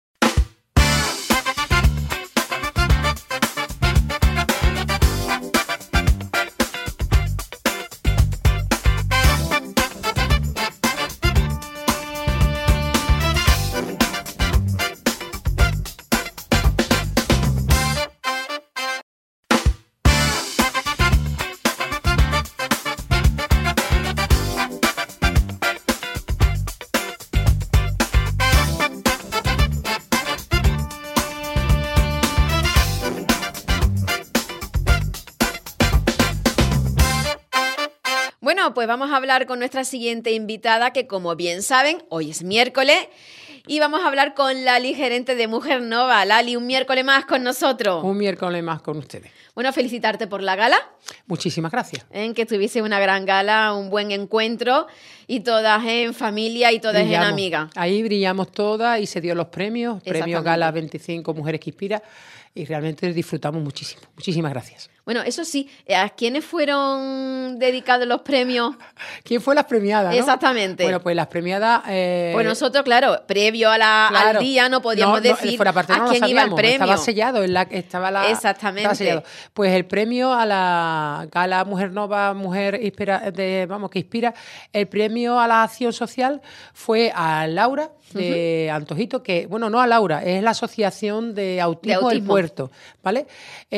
Bueno, pues vamos a hablar con nuestra siguiente invitada, que como bien saben, hoy es miércoles y vamos a hablar con Lali, gerente de Mujer Nova. Lali, un miércoles más con nosotros. Un miércoles más con ustedes. Bueno, felicitarte por la gala, Muchísimas gracias. en que tuviese una gran gala, un buen encuentro y todas en familia y todas en Brillamos. amiga. Ahí brillamos todas y se dio los premios, premio Exactamente. Gala veinticinco Mujeres que Inspira, y realmente disfrutamos muchísimo. Muchísimas gracias. Bueno, eso sí, ¿a quiénes fueron dedicados los premios? ¿Quién fue las premiadas? ¿no? Exactamente. Bueno, pues las premiadas... eh, Pues nosotros, claro, previo a la, claro, al día no podíamos no, no, decir fuera parte a no lo quién iba el sabíamos, premio. Estaba sellado, en la, estaba la, Exactamente. estaba sellado. Pues el premio a la Gala Mujer Nova, Mujer inspira, de, vamos, que inspira, el premio a la acción social fue a Laura de Antojito, que, bueno, no a Laura, es la Asociación de Autismo, De del Autismo. Puerto, ¿vale?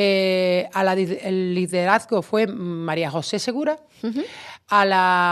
Eh, a la, el liderazgo fue María José Segura, a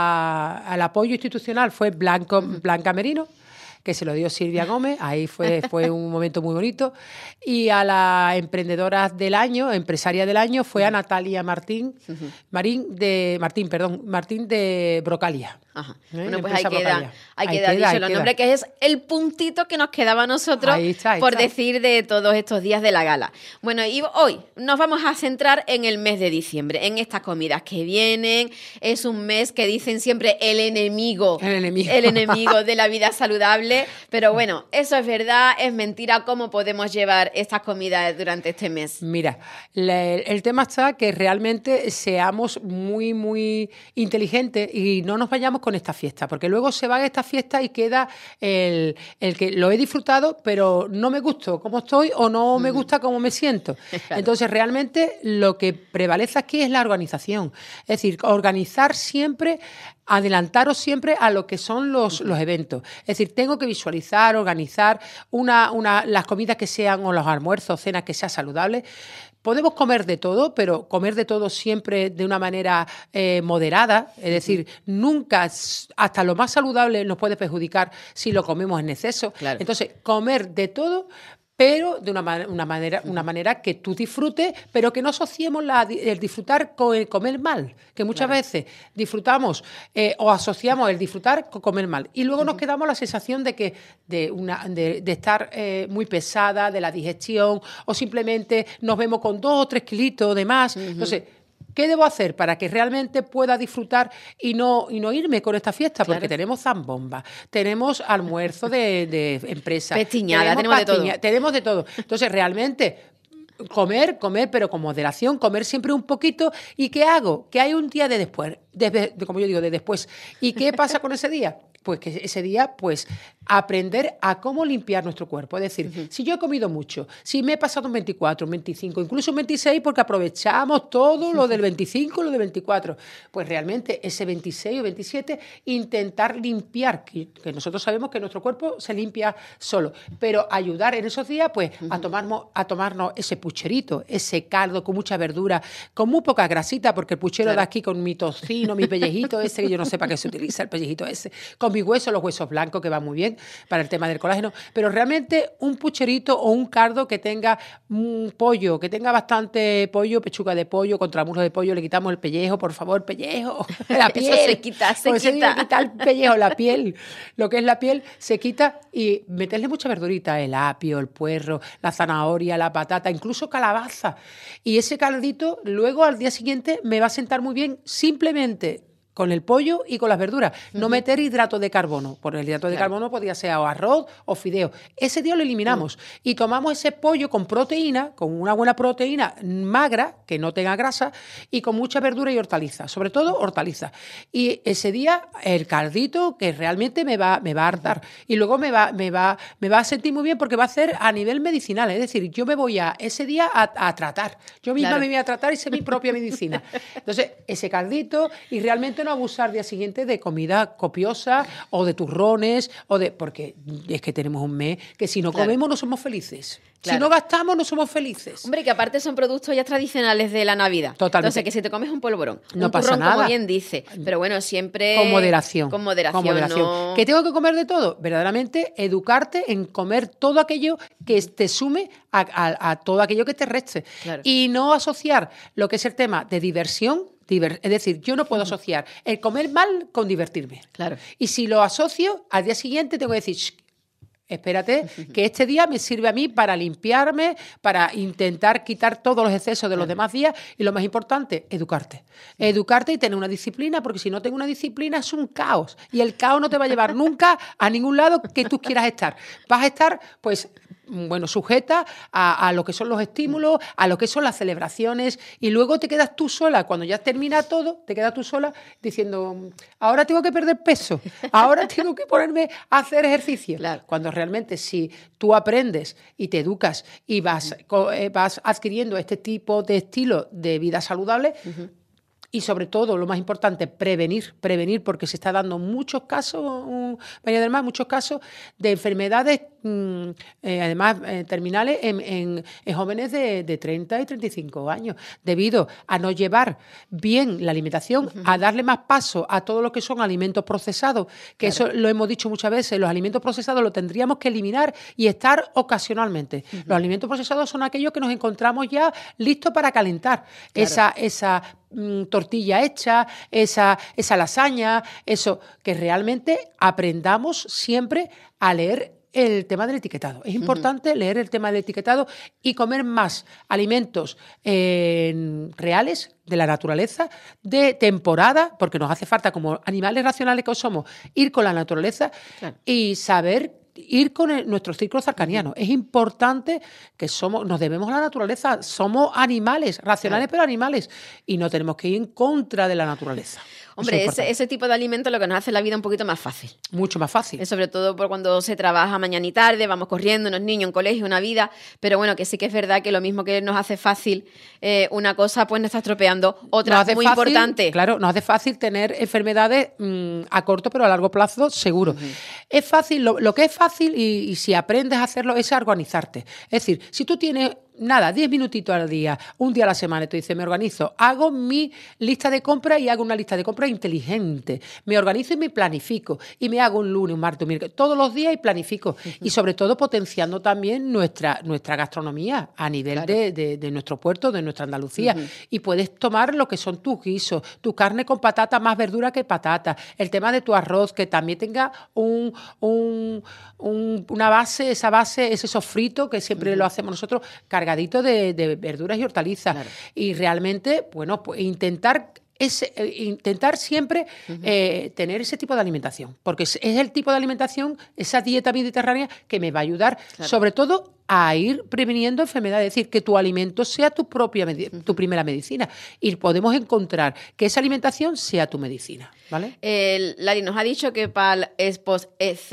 la, al apoyo institucional fue Blanco, Blanca Merino, que se lo dio Silvia Gómez, ahí fue, fue un momento muy bonito, y a la emprendedora del año, empresaria del año, fue a Natalia Martín, Marín de, Martín, perdón, Martín de Brocalia. Ajá. ¿Eh? Bueno, La pues ahí empresa queda, Brocalia. ahí Ahí queda queda, dicho ahí los queda. nombres, que es el puntito que nos quedaba a nosotros Ahí está, ahí por está. decir de todos estos días de la gala. Bueno, y hoy nos vamos a centrar en el mes de diciembre, en estas comidas que vienen. Es un mes que dicen siempre el enemigo. El enemigo. El enemigo de la vida saludable. Pero bueno, eso es verdad, es mentira. ¿Cómo podemos llevar estas comidas durante este mes? Mira, la- el tema está que realmente seamos muy, muy inteligentes y no nos vayamos con esta fiesta, porque luego se va a esta fiesta y queda el, el que lo he disfrutado, pero no me gustó cómo estoy o no me gusta cómo me siento. Claro. Entonces, realmente lo que prevalece aquí es la organización. Es decir, organizar siempre, adelantaros siempre a lo que son los, los eventos. Es decir, tengo que visualizar, organizar una, una, las comidas que sean, o los almuerzos, cenas que sean saludables. Podemos comer de todo, pero comer de todo siempre de una manera eh, moderada. Es decir, nunca, hasta lo más saludable nos puede perjudicar si lo comemos en exceso. Claro. Entonces, comer de todo, pero de una, ma- una, manera, una manera que tú disfrutes, pero que no asociemos la, el disfrutar con el comer mal, que muchas Claro. veces disfrutamos eh, o asociamos el disfrutar con comer mal. Y luego nos quedamos la sensación de que de, una, de, de estar eh, muy pesada, de la digestión, o simplemente nos vemos con dos o tres kilitos de más. Entonces, ¿qué debo hacer para que realmente pueda disfrutar y no, y no irme con esta fiesta? Claro. Porque tenemos zambomba, tenemos almuerzo de, de empresa. Pestiñada, tenemos de todo. pastiña- tenemos de todo. Entonces, realmente, comer, comer, pero con moderación, comer siempre un poquito. ¿Y qué hago? Que hay un día de después, de, de, como yo digo, de después. ¿Y qué pasa con ese día? Pues que ese día, pues, aprender a cómo limpiar nuestro cuerpo. Es decir, uh-huh. si yo he comido mucho, si me he pasado un veinticuatro, un veinticinco, incluso un veintiséis, porque aprovechamos todo lo del veinticinco, lo del veinticuatro, pues realmente ese veintiséis o veintisiete, intentar limpiar, que, que nosotros sabemos que nuestro cuerpo se limpia solo, pero ayudar en esos días, pues, uh-huh. a, tomarnos, a tomarnos ese pucherito, ese caldo con mucha verdura, con muy poca grasita, porque el puchero claro. de aquí con mi tocino, mi pellejito ese, que yo no sé para qué se utiliza el pellejito ese, con mis huesos, los huesos blancos, que van muy bien para el tema del colágeno, pero realmente un pucherito o un cardo que tenga un pollo, que tenga bastante pollo, pechuga de pollo, contramuslo de pollo, le quitamos el pellejo, por favor, pellejo, la piel. Eso se quita, se pues quita. Se quita el pellejo, la piel, lo que es la piel, se quita y meterle mucha verdurita, el apio, el puerro, la zanahoria, la patata, incluso calabaza. Y ese caldito luego al día siguiente me va a sentar muy bien simplemente con el pollo y con las verduras. No uh-huh. meter hidrato de carbono. Por el hidrato de claro. carbono podía ser o arroz o fideo. Ese día lo eliminamos. Uh-huh. Y tomamos ese pollo con proteína, con una buena proteína magra, que no tenga grasa, y con mucha verdura y hortaliza. Sobre todo hortaliza. Y ese día el caldito que realmente me va, me va a hartar. Uh-huh. Y luego me va, me, va, me va a sentir muy bien porque va a ser a nivel medicinal. Es decir, yo me voy a ese día a, a tratar. Yo misma claro. me voy a tratar y sé mi propia medicina. Entonces, ese caldito y realmente no abusar día siguiente de comida copiosa o de turrones o de porque es que tenemos un mes que si no claro. comemos no somos felices. Claro. Si no gastamos no somos felices. Hombre, que aparte son productos ya tradicionales de la Navidad. Totalmente. Entonces, que si te comes un polvorón, no un pasa turrón, nada. Como bien dice. Pero bueno, siempre... Con moderación. Con moderación. Con moderación. No... ¿Que tengo que comer de todo? Verdaderamente, educarte en comer todo aquello que te sume a, a, a todo aquello que te reste. Claro. Y no asociar lo que es el tema de diversión. Es decir, yo no puedo asociar el comer mal con divertirme. Claro. Y si lo asocio, al día siguiente tengo que decir, espérate, que este día me sirve a mí para limpiarme, para intentar quitar todos los excesos de los demás días y lo más importante, educarte. Educarte y tener una disciplina, porque si no tengo una disciplina es un caos. Y el caos no te va a llevar nunca a ningún lado que tú quieras estar. Vas a estar, pues... bueno, sujeta a, a lo que son los estímulos, a lo que son las celebraciones y luego te quedas tú sola, cuando ya termina todo, te quedas tú sola diciendo, ahora tengo que perder peso, ahora tengo que ponerme a hacer ejercicio. Claro. Cuando realmente si tú aprendes y te educas y vas, uh-huh. eh, vas adquiriendo este tipo de estilo de vida saludable, uh-huh. y sobre todo, lo más importante, prevenir, prevenir, porque se está dando muchos casos, um, María del Mar, muchos casos de enfermedades, um, eh, además eh, terminales, en, en, en jóvenes de, de treinta y treinta y cinco años, debido a no llevar bien la alimentación, uh-huh. a darle más paso a todo lo que son alimentos procesados, que claro. eso lo hemos dicho muchas veces, los alimentos procesados los tendríamos que eliminar y estar ocasionalmente. Uh-huh. Los alimentos procesados son aquellos que nos encontramos ya listos para calentar. Claro. Esa, esa tortilla hecha, esa, esa lasaña, eso, que realmente aprendamos siempre a leer el tema del etiquetado. Es importante uh-huh. leer el tema del etiquetado y comer más alimentos eh, reales, de la naturaleza, de temporada, porque nos hace falta, como animales racionales que somos, ir con la naturaleza claro. y saber ir con el, nuestro ciclo circadiano. Es importante que somos, nos debemos a la naturaleza, somos animales, racionales claro. pero animales, y no tenemos que ir en contra de la naturaleza. Hombre, ese, ese tipo de alimento lo que nos hace la vida un poquito más fácil. Mucho más fácil. Es sobre todo por cuando se trabaja mañana y tarde, vamos corriendo, unos niños, un colegio, una vida, pero bueno, que sí que es verdad que lo mismo que nos hace fácil eh, una cosa, pues nos está estropeando otra muy fácil, importante. Claro, nos hace fácil tener enfermedades mmm, a corto pero a largo plazo, seguro. Uh-huh. Es fácil, lo, lo que es fácil y, y si aprendes a hacerlo es organizarte. Es decir, si tú tienes... nada, diez minutitos al día, un día a la semana, y tú dices, me organizo, hago mi lista de compras y hago una lista de compras inteligente, me organizo y me planifico, y me hago un lunes, un martes, un miércoles, todos los días y planifico, uh-huh. y sobre todo potenciando también nuestra, nuestra gastronomía a nivel claro. de, de, de nuestro puerto, de nuestra Andalucía, uh-huh. y puedes tomar lo que son tus guisos, tu carne con patata, más verdura que patata, el tema de tu arroz, que también tenga un, un, un, una base, esa base, ese sofrito, que siempre uh-huh. lo hacemos nosotros, cargado De, de verduras y hortalizas. Claro. Y realmente, bueno, pues intentar ese, intentar siempre uh-huh. eh, tener ese tipo de alimentación, porque es, es el tipo de alimentación, esa dieta mediterránea que me va a ayudar, claro. sobre todo a ir previniendo enfermedades, es decir, que tu alimento sea tu propia tu primera medicina y podemos encontrar que esa alimentación sea tu medicina, ¿vale? El, Lali nos ha dicho que para el post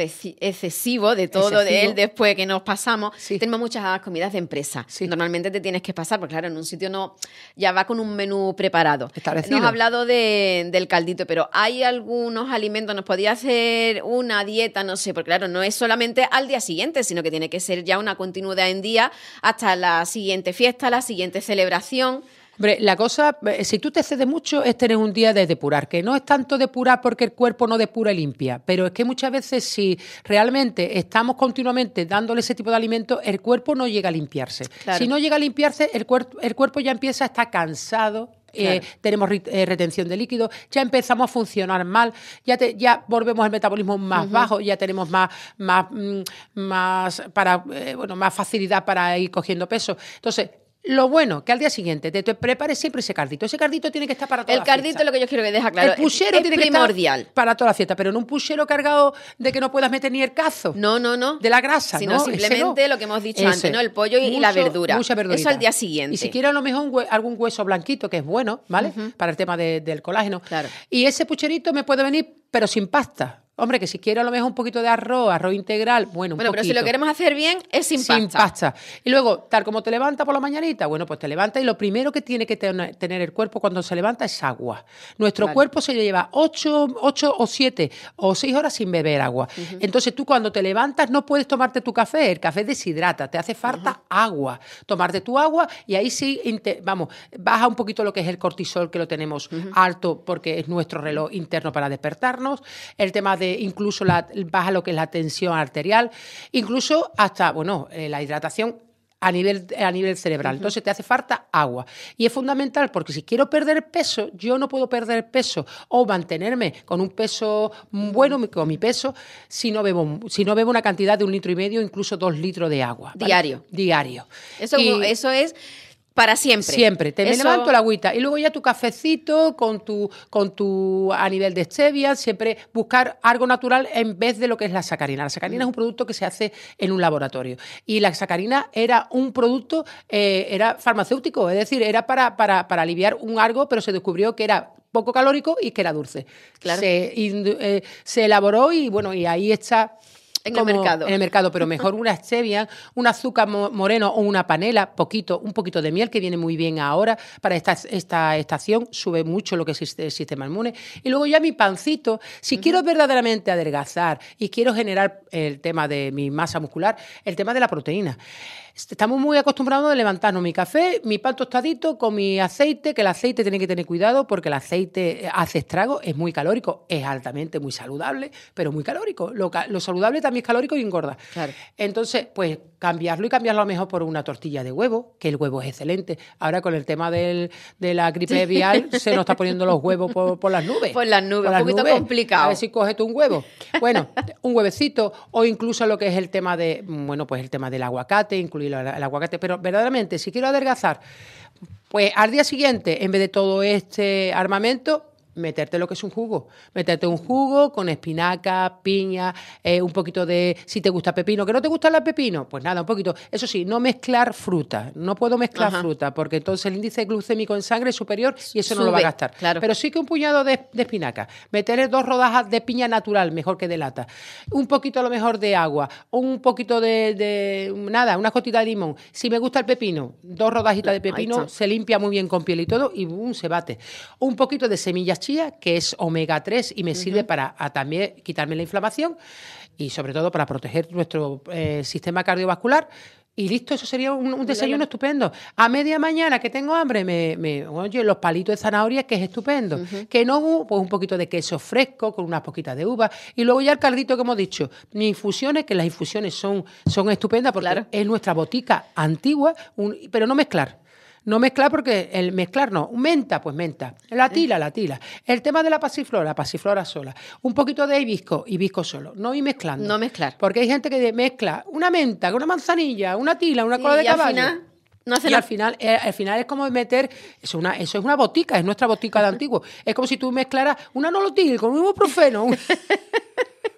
excesivo de todo Excesivo. de él después que nos pasamos, Sí. tenemos muchas comidas de empresa. Sí. Normalmente te tienes que pasar, porque claro, en un sitio no, ya va con un menú preparado. Establecido. Nos ha hablado de, del caldito, pero hay algunos alimentos, nos podía hacer una dieta, no sé, porque claro, no es solamente al día siguiente, sino que tiene que ser ya una continuidad en día hasta la siguiente fiesta, la siguiente celebración. Hombre, la cosa, eh, si tú te excedes mucho, es tener un día de depurar, que no es tanto depurar porque el cuerpo no depura y limpia, pero es que muchas veces si realmente estamos continuamente dándole ese tipo de alimentos, el cuerpo no llega a limpiarse. Claro. Si no llega a limpiarse, el, cuerpo el cuerpo ya empieza a estar cansado. Eh, Claro. tenemos eh, retención de líquidos, ya empezamos a funcionar mal, ya, te, ya volvemos al metabolismo más uh-huh. bajo, ya tenemos más, más, mm, más, para, eh, bueno, más facilidad para ir cogiendo peso. Entonces, lo bueno, que al día siguiente te, te prepares siempre ese cardito. Ese cardito tiene que estar para toda El la cardito fiesta. es lo que yo quiero que deja claro. El puchero es tiene primordial. que estar para toda la fiesta, pero no un puchero cargado de que no puedas meter ni el cazo. No, no, no. De la grasa, sino ¿no? simplemente Ese no. lo que hemos dicho Ese. antes, ¿no? El pollo y Mucho, la verdura. Mucha verdurita. Eso al día siguiente. Y si quieres a lo mejor un hue- algún hueso blanquito, que es bueno, ¿vale? Uh-huh. Para el tema de, del colágeno. Claro. Y ese pucherito me puede venir, pero sin pasta. Hombre, que si quiero a lo mejor un poquito de arroz, arroz integral, bueno, un bueno, poquito. pero si lo queremos hacer bien, es sin, sin pasta. pasta. Y luego, tal como te levantas por la mañanita, bueno, pues te levantas y lo primero que tiene que tener, tener el cuerpo cuando se levanta es agua. Nuestro Vale. cuerpo se lleva ocho, ocho o siete o seis horas sin beber agua. Uh-huh. Entonces tú cuando te levantas no puedes tomarte tu café, el café deshidrata, te hace falta uh-huh. agua. Tomarte tu agua y ahí sí, vamos, baja un poquito lo que es el cortisol, que lo tenemos uh-huh. alto porque es nuestro reloj interno para despertarnos. El tema de incluso la baja lo que es la tensión arterial, incluso hasta, bueno, eh, la hidratación a nivel, a nivel cerebral. Uh-huh. Entonces te hace falta agua. Y es fundamental porque si quiero perder peso, yo no puedo perder peso o mantenerme con un peso bueno, con mi peso, si no bebo, si no bebo una cantidad de un litro y medio, incluso dos litros de agua. ¿Vale? Diario. Diario. Eso, y, eso es... Para siempre. Siempre. Te Eso... me levanto la agüita. Y luego ya tu cafecito con tu, con tu a nivel de stevia, siempre buscar algo natural en vez de lo que es la sacarina. La sacarina mm. es un producto que se hace en un laboratorio. Y la sacarina era un producto, eh, era farmacéutico, es decir, era para, para, para aliviar un algo, pero se descubrió que era poco calórico y que era dulce. Claro. Se, y, eh, se elaboró y bueno, y ahí está... En Como el mercado. En el mercado, pero mejor una stevia, un azúcar moreno o una panela, poquito, un poquito de miel, que viene muy bien ahora para esta, esta estación, sube mucho lo que es el sistema inmune. Y luego ya mi pancito, si uh-huh. quiero verdaderamente adelgazar y quiero generar el tema de mi masa muscular, el tema de la proteína. Estamos muy acostumbrados a levantarnos mi café, mi pan tostadito con mi aceite, que el aceite tiene que tener cuidado porque el aceite hace estrago, es muy calórico, es altamente muy saludable, pero muy calórico. Lo, lo saludable también es calórico y engorda. Claro. Entonces, pues cambiarlo y cambiarlo a lo mejor por una tortilla de huevo, que el huevo es excelente. Ahora con el tema del, de la gripe vial se nos está poniendo los huevos por, por las nubes. Por las nubes, por un poquito nubes. complicado. A ver si coges tú un huevo. Bueno, un huevecito o incluso lo que es el tema de, bueno, pues el tema del aguacate, incluir el, el aguacate. Pero verdaderamente, si quiero adelgazar, pues al día siguiente, en vez de todo este armamento, meterte lo que es un jugo. Meterte un jugo con espinaca, piña, eh, un poquito de... Si te gusta pepino, ¿que no te gusta el pepino? Pues nada, un poquito. Eso sí, no mezclar fruta. No puedo mezclar Ajá. fruta porque entonces el índice glucémico en sangre es superior y eso Sube, no lo va a gastar. Claro. Pero sí que un puñado de, de espinaca. Meterle dos rodajas de piña natural, mejor que de lata. Un poquito a lo mejor de agua. Un poquito de... de nada, una gotita de limón. Si me gusta el pepino, dos rodajitas de pepino, se limpia muy bien con piel y todo y boom, se bate. Un poquito de semillas chía, que es omega tres y me uh-huh. sirve para a, también quitarme la inflamación y sobre todo para proteger nuestro eh, sistema cardiovascular. Y listo, eso sería un, un desayuno claro. estupendo. A media mañana que tengo hambre, me, me oye, los palitos de zanahoria, que es estupendo. Uh-huh. Que no, pues un poquito de queso fresco con unas poquitas de uva. Y luego ya el caldito que hemos dicho, ni infusiones, que las infusiones son, son estupendas porque claro. es nuestra botica antigua, un, pero no mezclar. No mezclar porque el mezclar no. Menta, pues menta. La tila, la tila. El tema de la pasiflora, pasiflora sola. Un poquito de hibisco, hibisco solo. No ir mezclando. No mezclar. Porque hay gente que mezcla una menta con una manzanilla, una tila, una cola de caballo. Al final, no hace y nada. al final, eh, al final es como meter... Eso, una, eso es una botica, es nuestra botica de antiguo. Es como si tú mezclaras una nolotil con un ibuprofeno.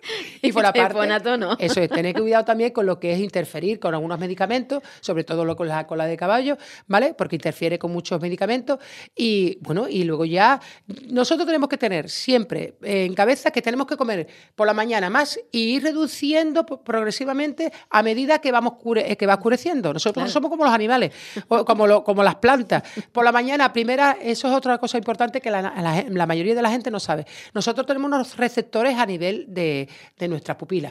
Y por Te aparte, pone a tono. eso es, tener cuidado también con lo que es interferir con algunos medicamentos, sobre todo lo con la cola de caballo, ¿vale? Porque interfiere con muchos medicamentos. Y bueno, y luego ya nosotros tenemos que tener siempre en cabeza que tenemos que comer por la mañana más y ir reduciendo progresivamente a medida que vamos cure, que va oscureciendo. Nosotros claro. no somos como los animales, o como, lo, como las plantas. Por la mañana, primera, eso es otra cosa importante que la, la, la mayoría de la gente no sabe. Nosotros tenemos unos receptores a nivel de, de nuestras pupilas.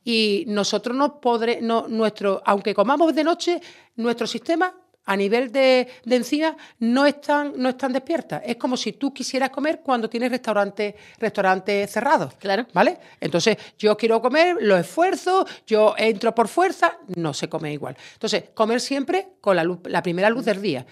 Y nosotros no podremos, no, nuestro, aunque comamos de noche, nuestro sistema a nivel de, de encías no están, no están despiertas. Es como si tú quisieras comer cuando tienes restaurantes restaurantes cerrados. Claro. ¿Vale? Entonces, yo quiero comer, lo esfuerzo, yo entro por fuerza, no se come igual. Entonces, comer siempre con la luz, la primera luz del día.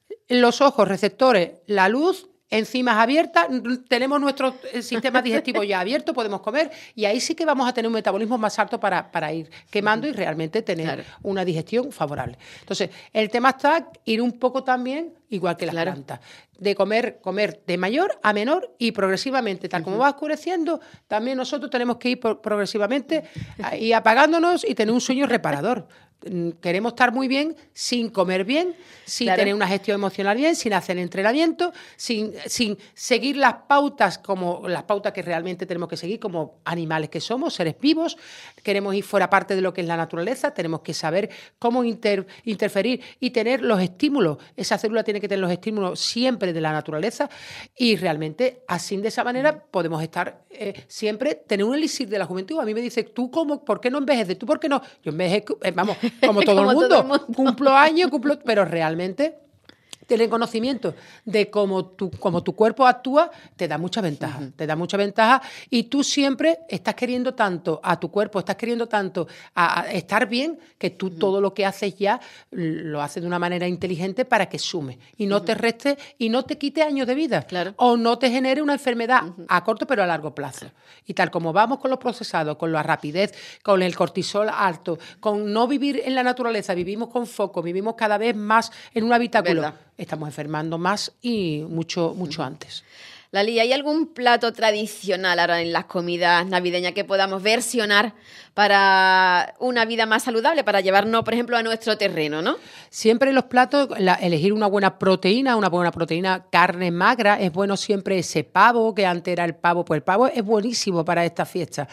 Los ojos, receptores, la luz, enzimas abiertas, tenemos nuestro sistema digestivo ya abierto, podemos comer y ahí sí que vamos a tener un metabolismo más alto para, para ir quemando y realmente tener claro. una digestión favorable. Entonces, el tema está ir un poco también, igual que las claro. plantas, de comer, comer de mayor a menor y progresivamente, tal uh-huh. como va oscureciendo, también nosotros tenemos que ir por, progresivamente y apagándonos y tener un sueño reparador. Queremos estar muy bien sin comer bien, sin claro. tener una gestión emocional bien, sin hacer entrenamiento, sin, sin seguir las pautas como las pautas que realmente tenemos que seguir como animales que somos, seres vivos. Queremos ir fuera parte de lo que es la naturaleza, tenemos que saber cómo inter, interferir y tener los estímulos. Esa célula tiene que tener los estímulos siempre de la naturaleza y realmente así de esa manera podemos estar eh, siempre, tener un elixir de la juventud. A mí me dice, ¿tú cómo? ¿Por qué no envejeces? ¿Tú por qué no? Yo envejezco, eh, vamos, como todo, como el mundo. todo el mundo, cumplo años, cumplo, pero realmente tener conocimiento de cómo tu, cómo tu cuerpo actúa te da mucha ventaja, uh-huh. te da mucha ventaja y tú siempre estás queriendo tanto a tu cuerpo, estás queriendo tanto a, a estar bien que tú uh-huh. todo lo que haces ya lo haces de una manera inteligente para que sume y no uh-huh. te reste y no te quite años de vida claro. o no te genere una enfermedad uh-huh. a corto pero a largo plazo. Y tal como vamos con los procesados, con la rapidez, con el cortisol alto, con no vivir en la naturaleza, vivimos con foco, vivimos cada vez más en un habitáculo. ¿Verdad? Estamos enfermando más y mucho, mucho antes. Lali, ¿hay algún plato tradicional ahora en las comidas navideñas que podamos versionar para una vida más saludable, para llevarnos, por ejemplo, a nuestro terreno, ¿no? Siempre en los platos, la, elegir una buena proteína, una buena proteína, carne magra, es bueno siempre ese pavo, que antes era el pavo, pues el pavo es buenísimo para esta fiesta.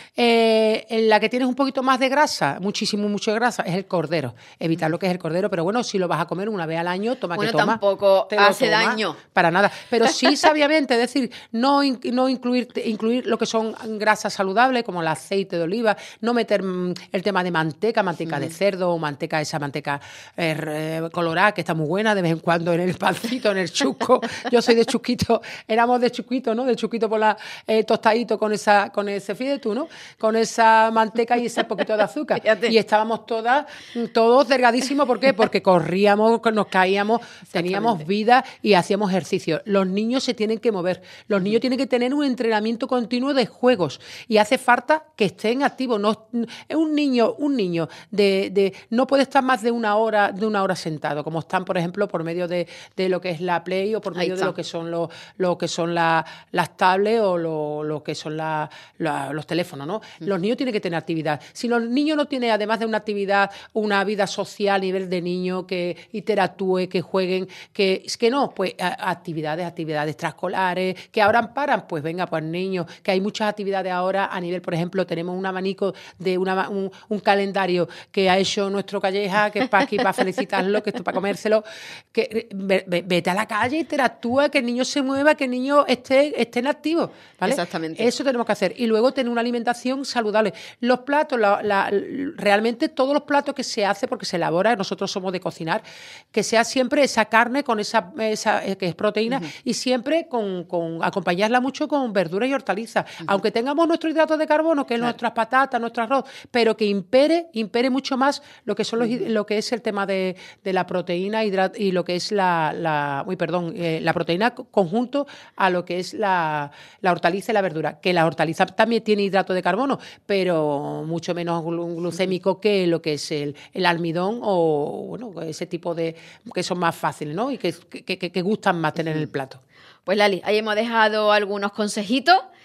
Eh, en la que tienes un poquito más de grasa, muchísimo, mucho de grasa, es el cordero. Evitar lo que es el cordero, pero bueno, si lo vas a comer una vez al año, toma bueno, que toma. tampoco te hace toma, daño. Para nada. Pero sí sabiamente, es decir, no, in, no incluir, incluir lo que son grasas saludables, como el aceite de oliva, no meter mm, el tema de manteca, manteca mm. de cerdo, o manteca, esa manteca eh, colorada, que está muy buena de vez en cuando en el pancito, en el chusco. Yo soy de chusquito, éramos de chusquito, ¿no? De chusquito por la eh, tostadito con esa, con ese fidetu, ¿no? Con esa manteca y ese poquito de azúcar. Y estábamos todas, todos delgadísimos. ¿Por qué? Porque corríamos, nos caíamos, teníamos vida y hacíamos ejercicio. Los niños se tienen que mover. Los niños tienen que tener un entrenamiento continuo de juegos. Y hace falta que estén activos. No, un niño, un niño de, de, no puede estar más de una hora, de una hora sentado, como están, por ejemplo, por medio de, de lo que es la Play o por medio de lo que son, los, lo que son la, las tablets o lo, lo que son la, la, los teléfonos, ¿no? Los niños tienen que tener actividad. Si los niños no tienen, además de una actividad, una vida social a nivel de niño, que interactúe, que jueguen, que, que no, pues a, actividades, actividades extraescolares, que ahora paran, pues venga, pues niños, que hay muchas actividades ahora a nivel, por ejemplo, tenemos un abanico de una, un, un calendario que ha hecho nuestro Calleja, que es para aquí, para felicitarlo, que esto para comérselo, que vete a la calle, interactúa, que el niño se mueva, que el niño esté, esté en activo, ¿vale? Exactamente. Eso tenemos que hacer. Y luego tener una alimentación saludable. Los platos, la, la, realmente todos los platos que se hace, porque se elabora, nosotros somos de cocinar, que sea siempre esa carne con esa, esa que es proteína uh-huh. y siempre con, con acompañarla mucho con verduras y hortalizas. Uh-huh. Aunque tengamos nuestro hidrato de carbono, que es claro. nuestras patatas, nuestro arroz, pero que impere, impere mucho más lo que son los, uh-huh. lo que es el tema de, de la proteína hidrat, y lo que es la, la uy, perdón, eh, la proteína conjunto a lo que es la, la hortaliza y la verdura. Que la hortaliza también tiene hidrato de carbono, pero mucho menos glucémico que lo que es el, el almidón o bueno, ese tipo de que son más fáciles, ¿no? Y que, que, que, que gustan más tener en el plato. Pues Lali, ahí hemos dejado algunos consejitos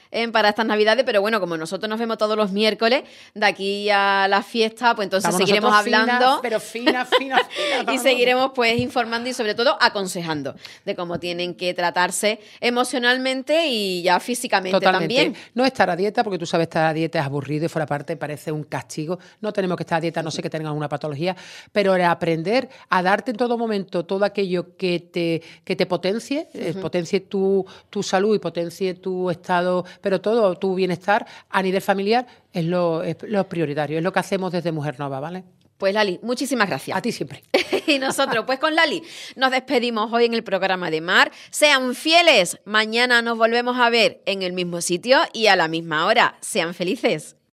¿eh? Para estas Navidades, pero bueno, como nosotros nos vemos todos los miércoles, de aquí a la fiesta, pues entonces Estamos seguiremos nosotros hablando. Finas, pero finas, finas, finas. Y seguiremos pues informando y sobre todo aconsejando de cómo tienen que tratarse emocionalmente y ya físicamente Totalmente. también. No estar a dieta, porque tú sabes, estar a dieta es aburrido y fuera parte parece un castigo. No tenemos que estar a dieta, no sé que tengas una patología, pero aprender a darte en todo momento todo aquello que te, que te potencie, uh-huh. eh, potencie tu, tu salud y potencie tu estado, pero todo tu bienestar a nivel familiar es lo, es lo prioritario, es lo que hacemos desde Mujer Nova, ¿vale? Pues Lali, muchísimas gracias. A ti siempre. Y nosotros, pues con Lali, nos despedimos hoy en el programa de Mar. Sean fieles, mañana nos volvemos a ver en el mismo sitio y a la misma hora. Sean felices.